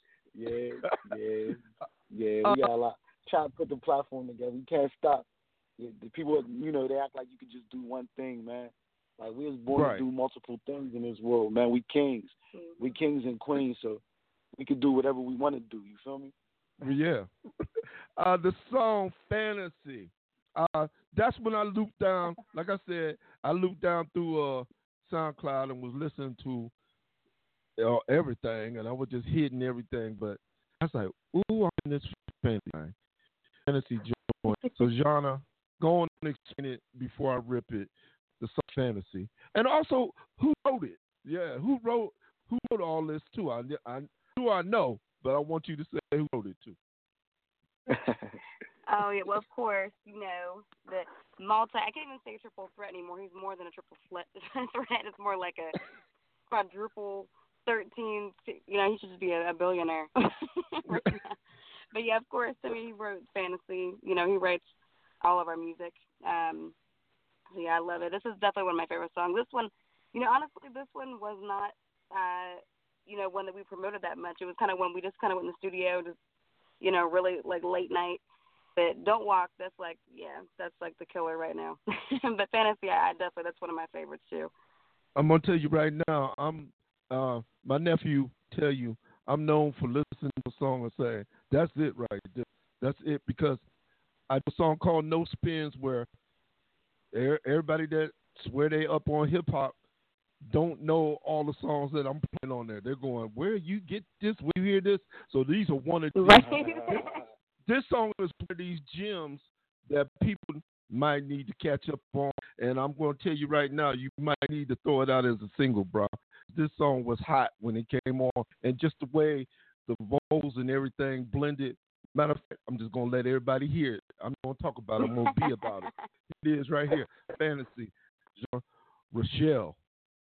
we got a lot. Try to put the platform together. We can't stop. The people, they act like you could just do one thing, man. Like, we was born to do multiple things in this world, man. We kings. We kings and queens, so we could do whatever we want to do. You feel me? Yeah. The song Fantasy. That's when I looped down. Like I said, I looped down through SoundCloud and was listening to everything, and I was just hitting everything. But I was like, ooh, I'm in this fantasy joint. So, Jana, go on and explain it before I rip it. The song Fantasy. And also, who wrote it? Yeah, who wrote all this too? I know. But I want you to say who wrote it too. Oh, yeah, well, of course, the I can't even say triple threat anymore. He's more than a triple threat. It's more like a quadruple 13. He should just be a billionaire right now. But, yeah, of course, he wrote Fantasy. He writes all of our music. So, yeah, I love it. This is definitely one of my favorite songs. This one, honestly, this one was not one that we promoted that much. It was kind of when we just kind of went in the studio, just, really like late night. But Don't Walk, that's like the killer right now. But Fantasy, that's one of my favorites too. I'm gonna tell you right now, my nephew tell you, I'm known for listening to a song and saying, that's it right there. That's it, because I do a song called No Spins where everybody that swear they up on hip-hop don't know all the songs that I'm playing on there. They're going, where you get this? Where you hear this? So these are one of these. Right. This song is one of these gems that people might need to catch up on. And I'm going to tell you right now, you might need to throw it out as a single, bro. This song was hot when it came on. And just the way the vocals and everything blended. Matter of fact, I'm just going to let everybody hear it. I'm going to talk about it. I'm going to be about it. It is right here. Fantasy. Rochelle.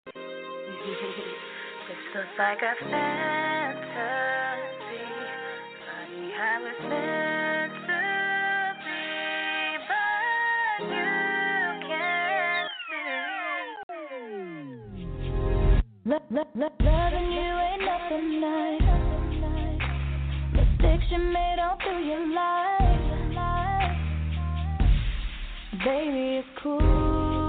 This looks like a fantasy. Funny how it's meant to be, but you can't see. Loving you ain't nothing nice. Mistakes you made all through your life. Baby, it's cool.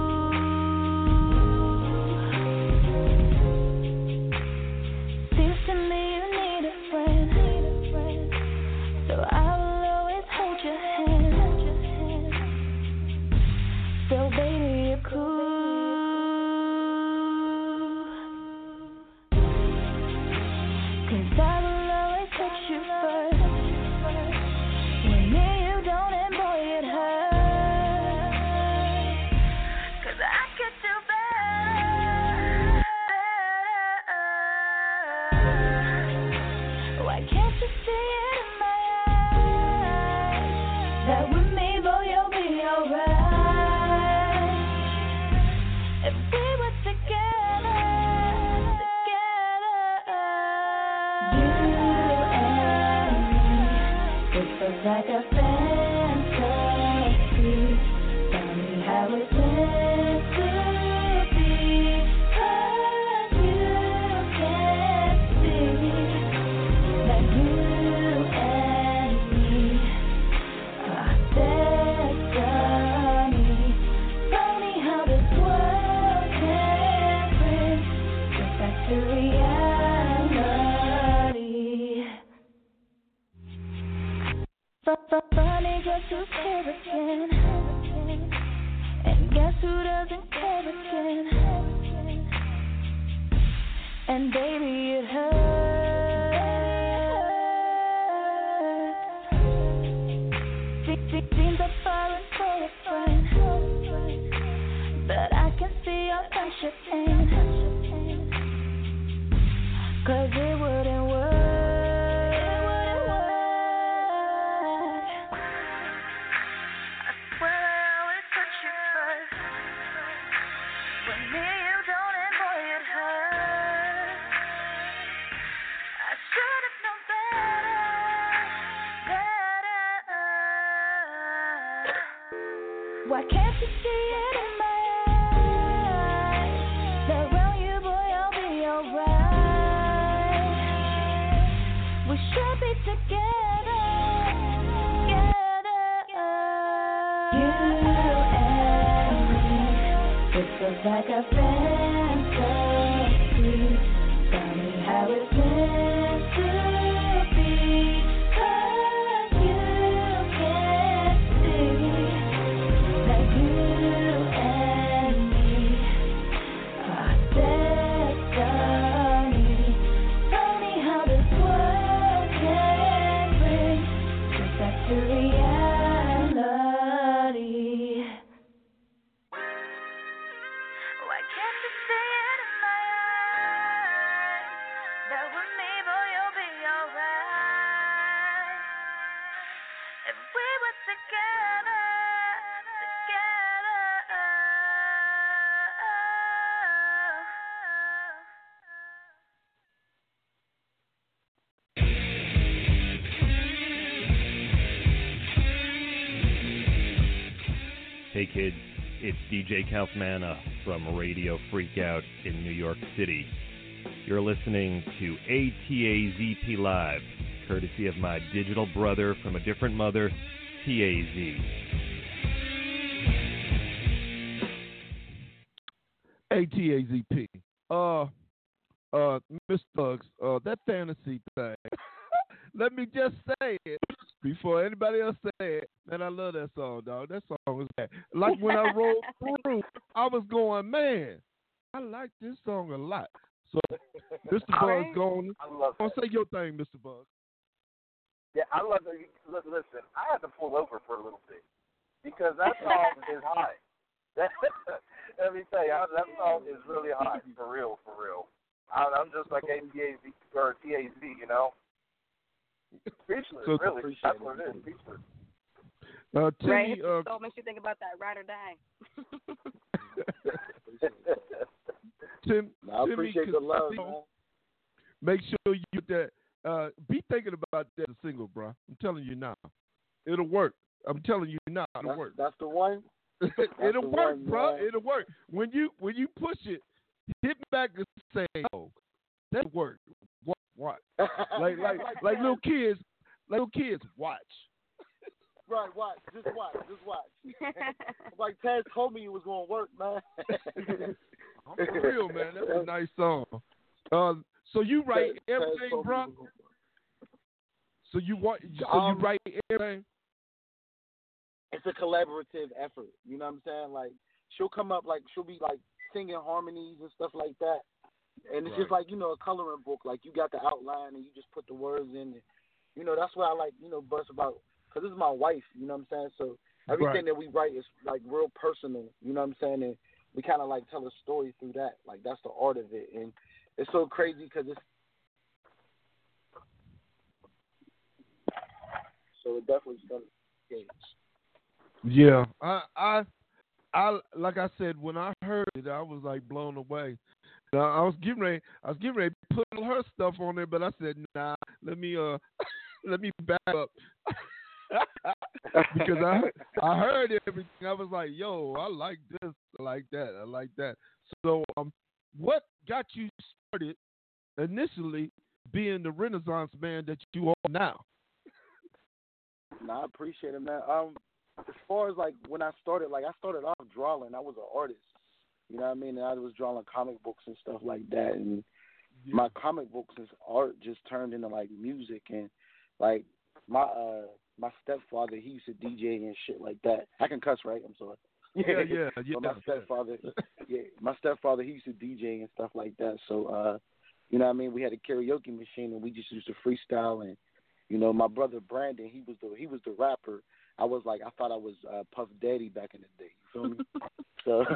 To me, you need a friend, so I will always hold your hand. So baby, you're cool, 'cause I will always put you first. When me you don't, and boy it hurts, 'cause I could do why can't you see it in my eyes? That with me, boy, you'll be alright. If we were together, you and me, this feels like a fantasy. Tell me how it's meant to be, 'cause you can't see. That you and me are destiny. Tell me how this world can bring us back to reality. Funny, guess who's here again? And guess who doesn't care again? And baby, it hurts. Seems I'm falling for a friend, but I can see your friendship end. 'Cause it wouldn't work. I swear I always put you first. When me you don't, and boy it hurts. I should have known better. Why can't you see it in my eyes? That around you, boy, I'll be alright. We should be together. You and me, this feels like a fantasy. Tell me how it's meant to be, 'cause you can't see. That you and me are destiny. Tell me how this world can bring us back to reality. Why can't you see it in my eyes? That with me, boy, you'll be alright. If we were together. Hey kids, it's DJ Kaufmana from Radio Freakout in New York City. You're listening to ATAZP Live, courtesy of my digital brother from a different mother, TAZ. ATAZP. Mr. Bugs, that fantasy thing. Let me just say it before anybody else say it. Man, I love that song, dog. That song was bad. Like when I rolled through, I was going, man, I like this song a lot. So, Mr. Bugs, go on, say your thing, Mr. Bugs. Yeah, I love it. Listen, I had to pull over for a little bit because that song is hot. Let me tell you, that song is really hot, for real, for real. I'm just like ATAZ or TAZ, you know. Speechless, So, really. That's what it is. Speechless. Timmy, so makes you think about that ride or die. I appreciate the love, man. Make sure you get that. Be thinking about that as a single, bro. I'm telling you now. It'll work. I'm telling you now. It'll work. That's the one. It'll work, bro. It'll work. When you push it, hit back and say, "Oh, that worked." Watch. like little kids. Little kids, watch. Right, watch. Just watch. Like Taz told me it was gonna work, man. I'm for real, man. That's a nice song. So you write everything, bro? So you write everything? It's a collaborative effort. You know what I'm saying? Like she'll come up, like she'll be like singing harmonies and stuff like that, and it's just like a coloring book. Like you got the outline and you just put the words in. And, that's what I like. Bust about because this is my wife. You know what I'm saying? So everything that we write is like real personal. You know what I'm saying? And we kind of like tell a story through that. Like that's the art of it, and it's so crazy because it's so it definitely does change. Yeah, I like I said, when I heard it, I was like blown away. Now, I was getting ready to put all her stuff on there, but I said, nah, let me back up. Because I heard everything. I was like, yo, I like this, I like that. So what got you started initially being the Renaissance man that you are now? I appreciate it, man. As far as like when I started off drawing. I was an artist, you know what I mean? And I was drawing comic books and stuff like that. And my comic books and art just turned into like music. And like my stepfather, he used to DJ and shit like that. I can cuss, right? I'm sorry. Yeah. But my stepfather, he used to DJ and stuff like that. So, you know what I mean? We had a karaoke machine and we just used to freestyle. And my brother Brandon, he was the rapper. I thought I was Puff Daddy back in the day. You feel me? So,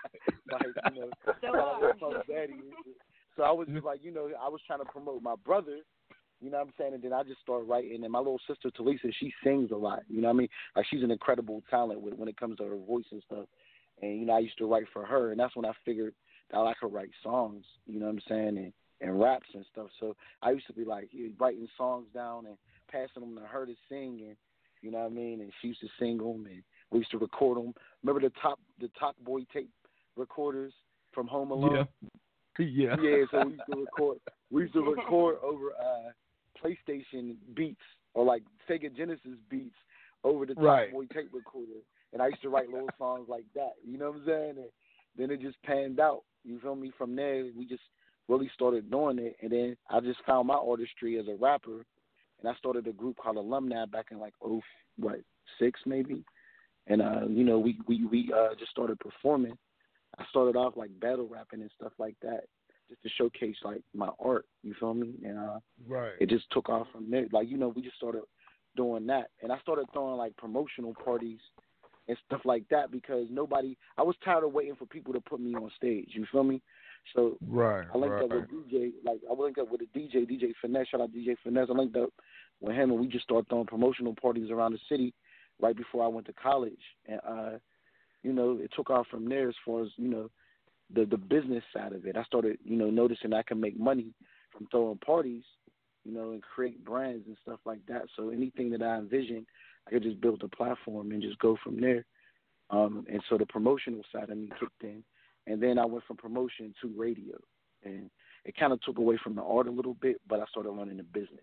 Puff Daddy. So I was just like, I was trying to promote my brother. You know what I'm saying? And then I just started writing. And my little sister Talisa, she sings a lot. You know what I mean? Like she's an incredible talent when it comes to her voice and stuff. And I used to write for her, and that's when I figured that I could write songs. You know what I'm saying? And raps and stuff. So I used to be like writing songs down and passing them to her to sing and. You know what I mean? And she used to sing them, and we used to record them. Remember the Top Boy tape recorders from Home Alone? Yeah. Yeah. So we used to record over PlayStation beats or like Sega Genesis beats over the Top Boy tape recorder, and I used to write little songs like that. You know what I'm saying? And then it just panned out. You feel me? From there, we just really started doing it, and then I just found my artistry as a rapper. And I started a group called Alumni back in like 2006 maybe, and we just started performing. I started off like battle rapping and stuff like that, just to showcase like my art. You feel me? And it just took off from there. Like we just started doing that, and I started throwing like promotional parties and stuff like that because I was tired of waiting for people to put me on stage. You feel me? So I linked up with DJ, I linked up with a DJ Finesse. Shout out DJ Finesse. I linked up with him, and we just started throwing promotional parties around the city right before I went to college. And it took off from there as far as the business side of it. I started noticing I can make money from throwing parties, and create brands and stuff like that. So anything that I envisioned, I could just build a platform and just go from there. And so the promotional side of me kicked in. And then I went from promotion to radio. And it kind of took away from the art a little bit, but I started learning the business,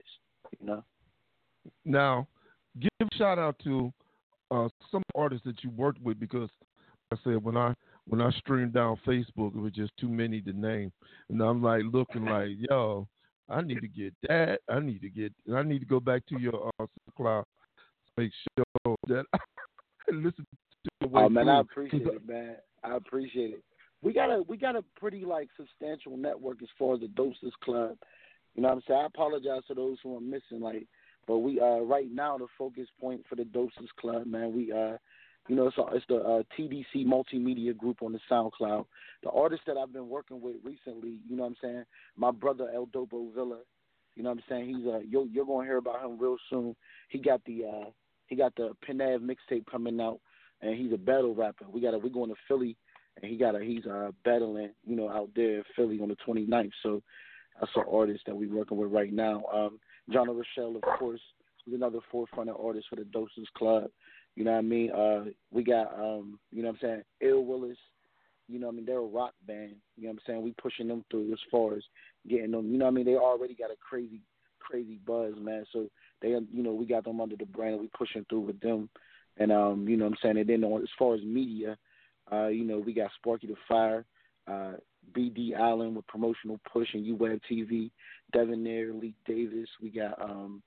Now, give a shout out to some artists that you worked with because, like I said, when when I streamed down Facebook, it was just too many to name, and I'm like looking like, yo, I need to get that. I need to go back to your SoundCloud to make sure that I listen to the way. Oh man, through. I appreciate it, man. I appreciate it. We got a pretty like substantial network as far as the Dopesters Club. You know what I'm saying? I apologize to those who are missing, like, but we right now the focus point for the Dopesters Club, man. We you know, it's the TDC Multimedia Group on the SoundCloud. The artist that I've been working with recently, you know what I'm saying? My brother El Dobo Villa. You know what I'm saying? He's you're gonna hear about him real soon. He got the Penev mixtape coming out, and he's a battle rapper. We're going to Philly, and he's battling, you know, out there in Philly on the 29th. So that's an artist that we're working with right now. John Rochelle, of course, is another forefront artist for the Dopesters Club. You know what I mean? We got, you know what I'm saying, Ill Willis. You know what I mean? They're a rock band. You know what I'm saying? We pushing them through as far as getting them. You know what I mean? They already got a crazy buzz, man. So they, you know, we got them under the brand. We pushing through with them. And, you know what I'm saying? And then as far as media, you know, we got Sparky the Fire, B.D. Allen with Promotional Push and UWeb TV, Devin Nair, Lee Davis. We got,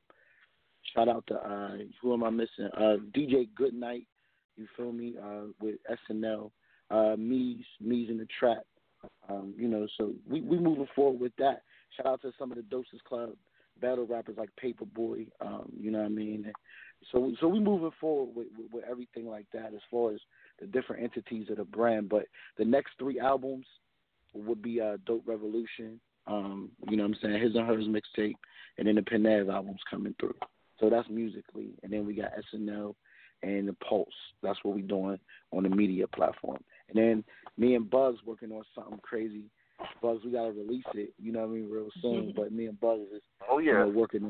shout out to, who am I missing? DJ Goodnight, you feel me, with SNL, Mees in the Trap. You know, so we moving forward with that. Shout out to some of the Dopesters Club battle rappers like Paperboy, you know what I mean? So we moving forward with everything like that as far as the different entities of the brand. But the next 3 albums would be Dope Revolution, you know what I'm saying, His and Hers mixtape, and then the Penev albums coming through. So that's musically. And then we got SNL and the Pulse. That's what we're doing on the media platform. And then me and Bugs working on something crazy. Bugs, we got to release it, you know what I mean, real soon. But me and Bugs is you know, working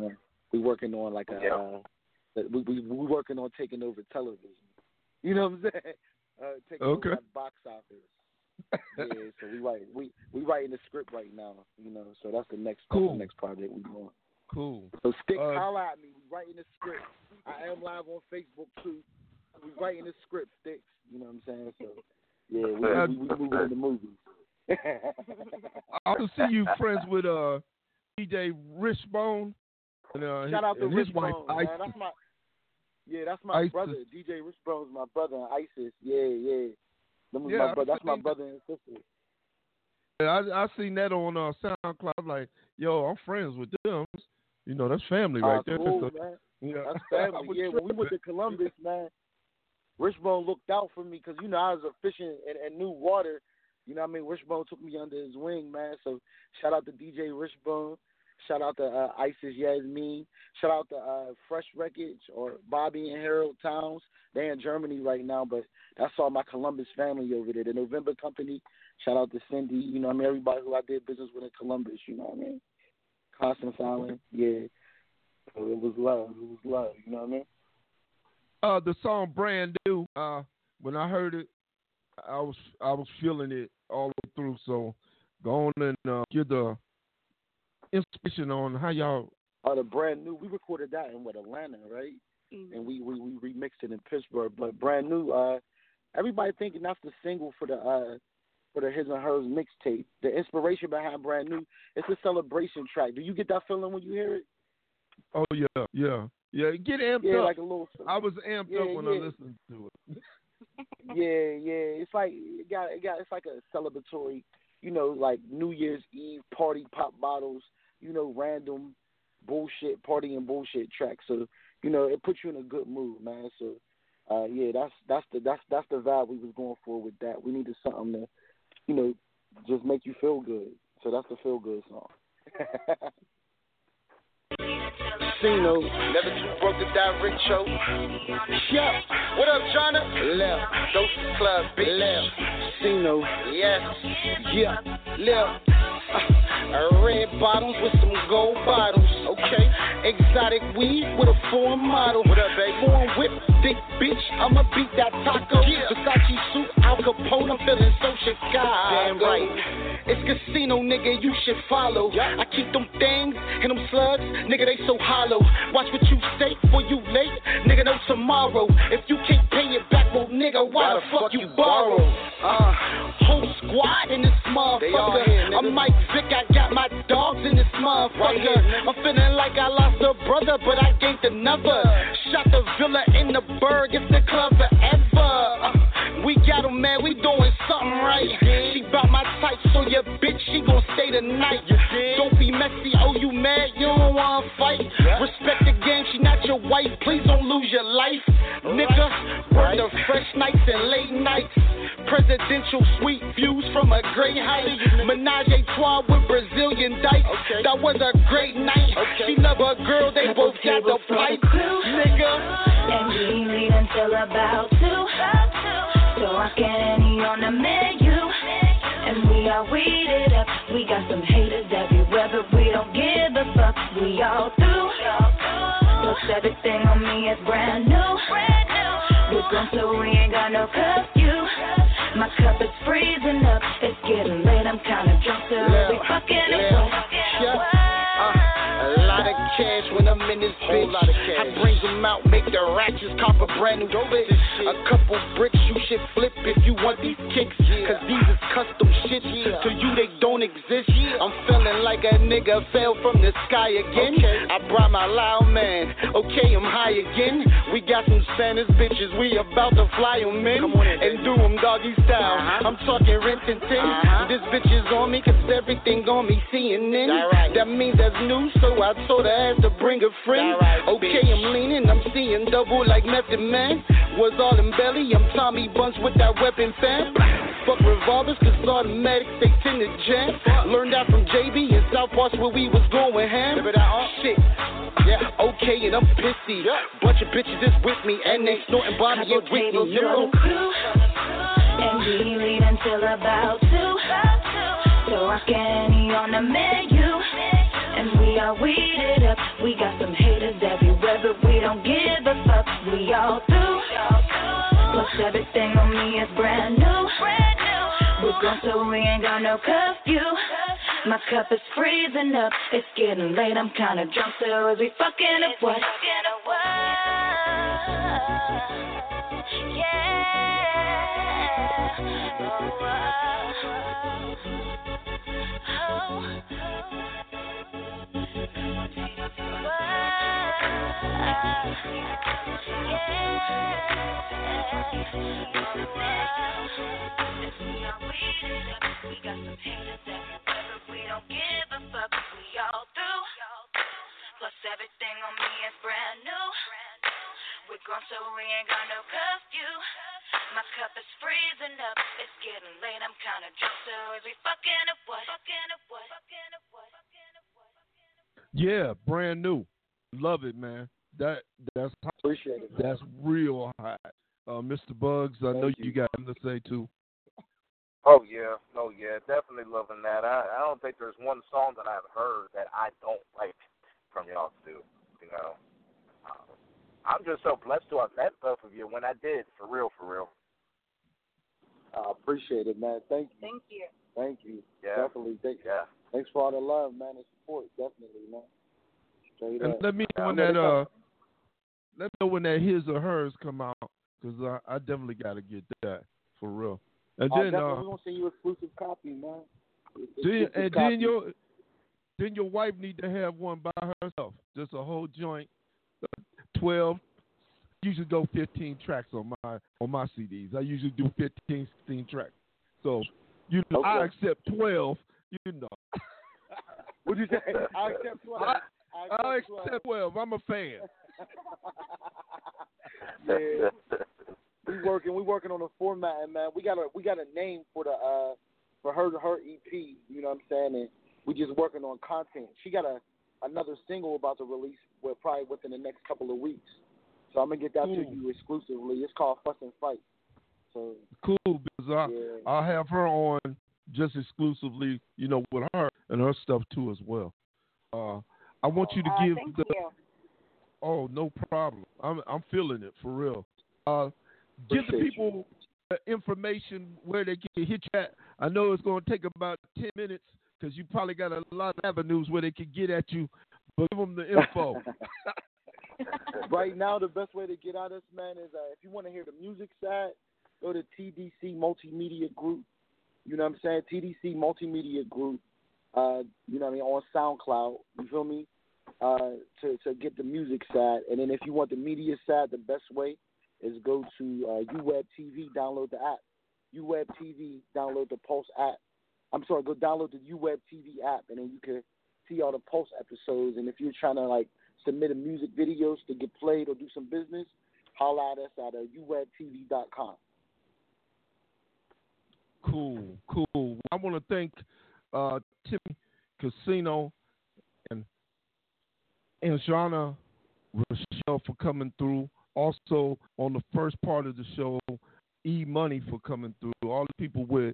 on like a we working on taking over television. You know what I'm saying? Taking over like box office. Yeah, so we writing the script right now, you know. So that's the next project we going. Cool. So holla at me. We writing the script. I am live on Facebook too. We writing the script, Sticks. You know what I'm saying? So yeah, we moving in the movies. I can see you friends with DJ Richbone and shout out to his Richbone, wife Isis. That's my Isis. brother. DJ Richbone's my brother and Isis. Yeah. My brother. That's my brother and sister. Yeah, I seen that on SoundCloud. I'm like, yo, I'm friends with them. You know, that's family right there. Cool, so, man. Yeah. That's family. Yeah, when we went to Columbus, man, Richbone looked out for me because, you know, I was fishing and knew water. You know what I mean? Richbone took me under his wing, man. So shout out to DJ Richbone. Shout out to Isis Yasmin. Shout out to Fresh Wreckage or Bobby and Harold Towns. They're in Germany right now, but that's all my Columbus family over there. The November Company. Shout out to Cindy. You know what I mean? Everybody who I did business with in Columbus, you know what I mean? Constance Allen. Yeah. So it was love. You know what I mean? The song Brand New, when I heard it, I was feeling it all the way through. So go on and give the inspiration on how y'all. The Brand New, we recorded that in Atlanta, right? Mm-hmm. And we remixed it in Pittsburgh. But Brand New, everybody thinking that's the single for the His and Hers mixtape. The inspiration behind Brand New, it's a celebration track. Do you get that feeling when you hear it? Oh yeah. Get amped up. Like a little. I was amped up when I listened to it. Yeah. It's like it's like a celebratory, you know, like New Year's Eve party, pop bottles, you know, random bullshit party and bullshit track. So, you know, it puts you in a good mood, man. So, that's the vibe we was going for with that. We needed something to, you know, just make you feel good. So that's the feel good song. Casino, never too broke to die rich, show. Yeah, what up, Jonna? Left, Dopesters Club, bitch. Left, Casino, yes, yeah, left. Red bottoms with some gold bottles, okay. Exotic weed with a foreign model. What up, baby? Foreign whip. dick, bitch. I'ma beat that taco. Versace suit, Al Capone. I'm feeling so Chicago. Damn right. It's casino, nigga, you should follow. I keep them things and them slugs, nigga, they so hollow. Watch what you say before you late, nigga, know tomorrow. If you can't pay it back, well, nigga, why the fuck you borrow? Whole squad in this motherfucker. I'm Mike Vick, I got my dogs in this motherfucker. I'm feeling like I lost a brother, but I gained another. Shot the villa in the Berg, it's the club forever. We got 'em, man, we doing something right. She bout my type, so your bitch, she gon' stay the night. Don't be messy, oh, you mad, you don't wanna fight. Respect the game, she not your wife, please don't lose your life. Nigga, work the fresh nights and late nights. Presidential sweet views from a great height. Menage a trois with Brazilian dice. That was a great night. She love her girl, they both got the pipe. Nigga. And we leave until about 2. So I can eat on the menu. And we are weeded up. We got some haters everywhere, but we don't give a fuck. We all through. Plus everything on me is brand new. We're grown, so we ain't got no curfew. My cup is freezing up. It's getting late, I'm kinda drunk, so we fucking it. A lot of cash when I'm in this bitch. I bring them out, make the ratchets cop a brand new bitch. A couple bricks you should flip if you want these kicks. Cause these is custom shit. To you they don't exist. I'm feeling like a nigga fell from the sky again. I brought my loud man. Okay, I'm high again. We got some Spanish bitches. We about to fly them in and do them doggy style. I'm talking Renton. This bitch is on me cause everything on me CNN. That means that's new, so I told her I had to bring a friend. Okay, I'm leaning, I'm seeing double like Method Man. Was all in belly, I'm Tommy Bunch with that weapon fan. Fuck revolvers, cause automatics, they tend to jam. Learned that from JB in South Park where we was going ham. Shit, yeah, okay, and I'm pissy. Bunch of bitches is with me, and they snorting Bobby and Whitney, you know. And we leave until about 2. So I can eat on the menu. And we are weeded up. We got some haters everywhere, but we don't give a fuck. We all through. Plus everything on me is brand new. We're grown, so we ain't got no curfew. My cup is freezing up. It's getting late, I'm kinda drunk, so is we fucking up what? Everything on me is brand new. We're grown, so we ain't got no curfew. My cup is freezing up. It's getting late, I'm kinda drunk, so is we fucking up what? Yeah, brand new. Love it, man. That's appreciate it. That's real hot. Mr. Bugs, I know you got something to say too. Oh yeah, definitely loving that. I don't think there's one song that I've heard that I don't like from y'all too. You know, I'm just so blessed to have met both of you when I did, for real. I appreciate it, man. Thank you. Yeah. Definitely. Thanks for all the love, man, and support. Definitely, man. Straight and up. let me know when that his or hers come out, because I definitely got to get that for real. And then we're gonna send you exclusive copy, man. Then your wife need to have one by herself. Just a whole joint, 12. Usually go 15 tracks on my CDs. I usually do 15, 16 tracks. So I accept 12. You know. What'd you say? I accept 12. I accept 12. I'm a fan. Yeah. We working on a format, and man, we got a name for her EP. You know what I'm saying? And we just working on content. She got another single about to release, probably within the next couple of weeks. So I'm gonna get that to you exclusively. It's called Fuss and Fight. So cool, because I'll have her on just exclusively, with her and her stuff too as well. I want you to give Oh, no problem. I'm feeling it for real. Give the people information where they can hit you at. I know it's going to take about 10 minutes because you probably got a lot of avenues where they can get at you, but give them the info. Right now, the best way to get at us, man, is if you want to hear the music side, go to TDC Multimedia Group. You know what I'm saying? TDC Multimedia Group. You know what I mean? On SoundCloud. You feel me? To get the music side, and then if you want the media side, the best way is go to UWeb TV, download the app. UWeb TV, download the Pulse app. Go download the UWeb TV app, and then you can see all the Pulse episodes. And if you're trying to submit a music videos to get played or do some business, holla at us at uwebtv.com. Cool. I want to thank Timmy Casino and Shauna Rochelle for coming through. Also, on the first part of the show, E-Money for coming through. All the people with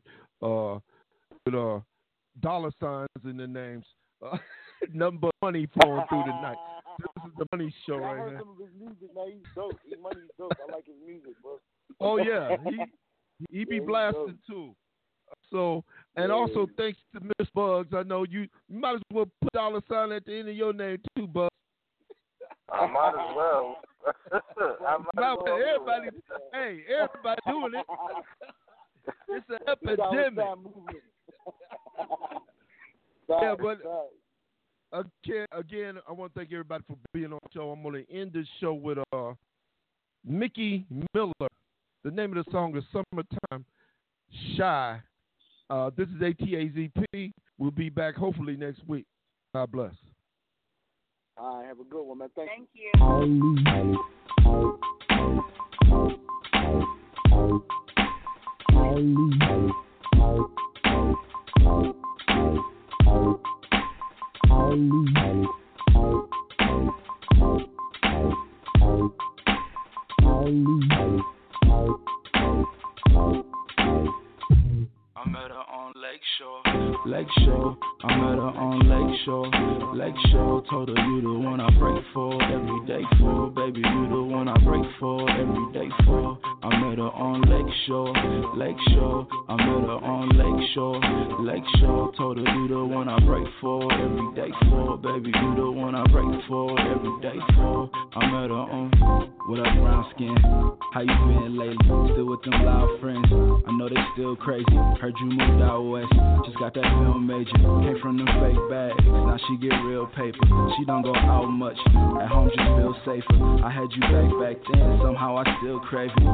dollar signs in their names. Number money flowing through tonight. This is the money show right here. I heard some of his music, man. He's dope. E-Money's dope. I like his music, bro. Oh, yeah. He be blasting, too. So, and also thanks to Miss Bugs. I know you might as well put dollar sign at the end of your name, too, Bugs. I might as well. Everybody doing it. It's an epidemic. Yeah, but again, I want to thank everybody for being on the show. I'm going to end this show with Mickey Miller. The name of the song is Summertime Shy. This is ATAZP. We'll be back hopefully next week. God bless. All right, have a good one, man. Thank you. I met her on Lakeshore. I met her on Lakeshore. Told her you the one I break for every day for. Baby, you the one I break for every day for. I met her on Lakeshore. I met her on Lakeshore. Told her you the one I break for every day for. Baby, you the one I break for every day for. I met her on. What up, brown skin? How you been lately? Still with them loud friends? I know they still crazy. Heard you moved out west. Just got that film major. Came from them fake bags. Now she get real paper. She don't go out much. At home just feel safer. I had you back then. Somehow I still crave you.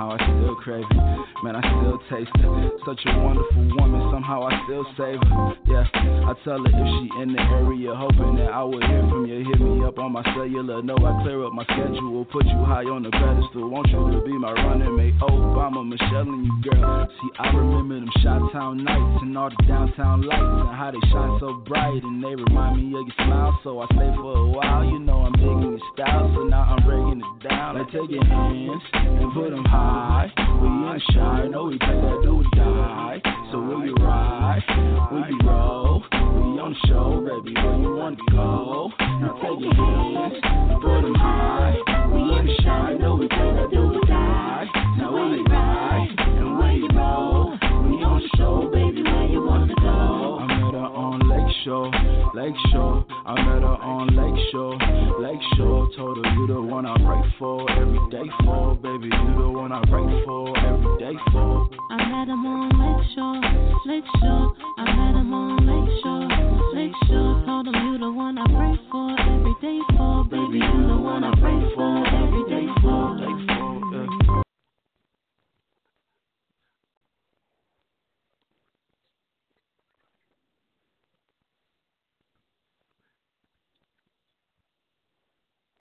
Man, I still taste it. Such a wonderful woman. Somehow I still save her. Yeah, I tell her if she in the area, hoping that I would hear from you. Hit me up on my cellular. Know I clear up my schedule. Put you high on the pedestal. Want you to be my running mate. Obama, Michelle, and you, girl. See, I remember them Chi-Town nights and all the downtown lights and how they shine so bright and they remind me of your smile. So I stay for a while. You know I'm digging your style, so now I'm breaking it down. Like take your hands and put them high. We ain't shy, no we take that do or die. So will you ride? Will you roll? We on the show, baby. Where you wanna go? Now take your hands and put them high. We ain't shy, no we take that do or die. Now will you ride? And will you roll? We on the show, baby. Where you wanna go? I met her on Lakeshore. I met her on Lakeshore. Told her you the one I break for every day for. Baby, you the one I break for every day for. I met him on Lakeshore. I met him on Lakeshore. Told him you the one I pray for every day for. Baby, you the one I pray for every day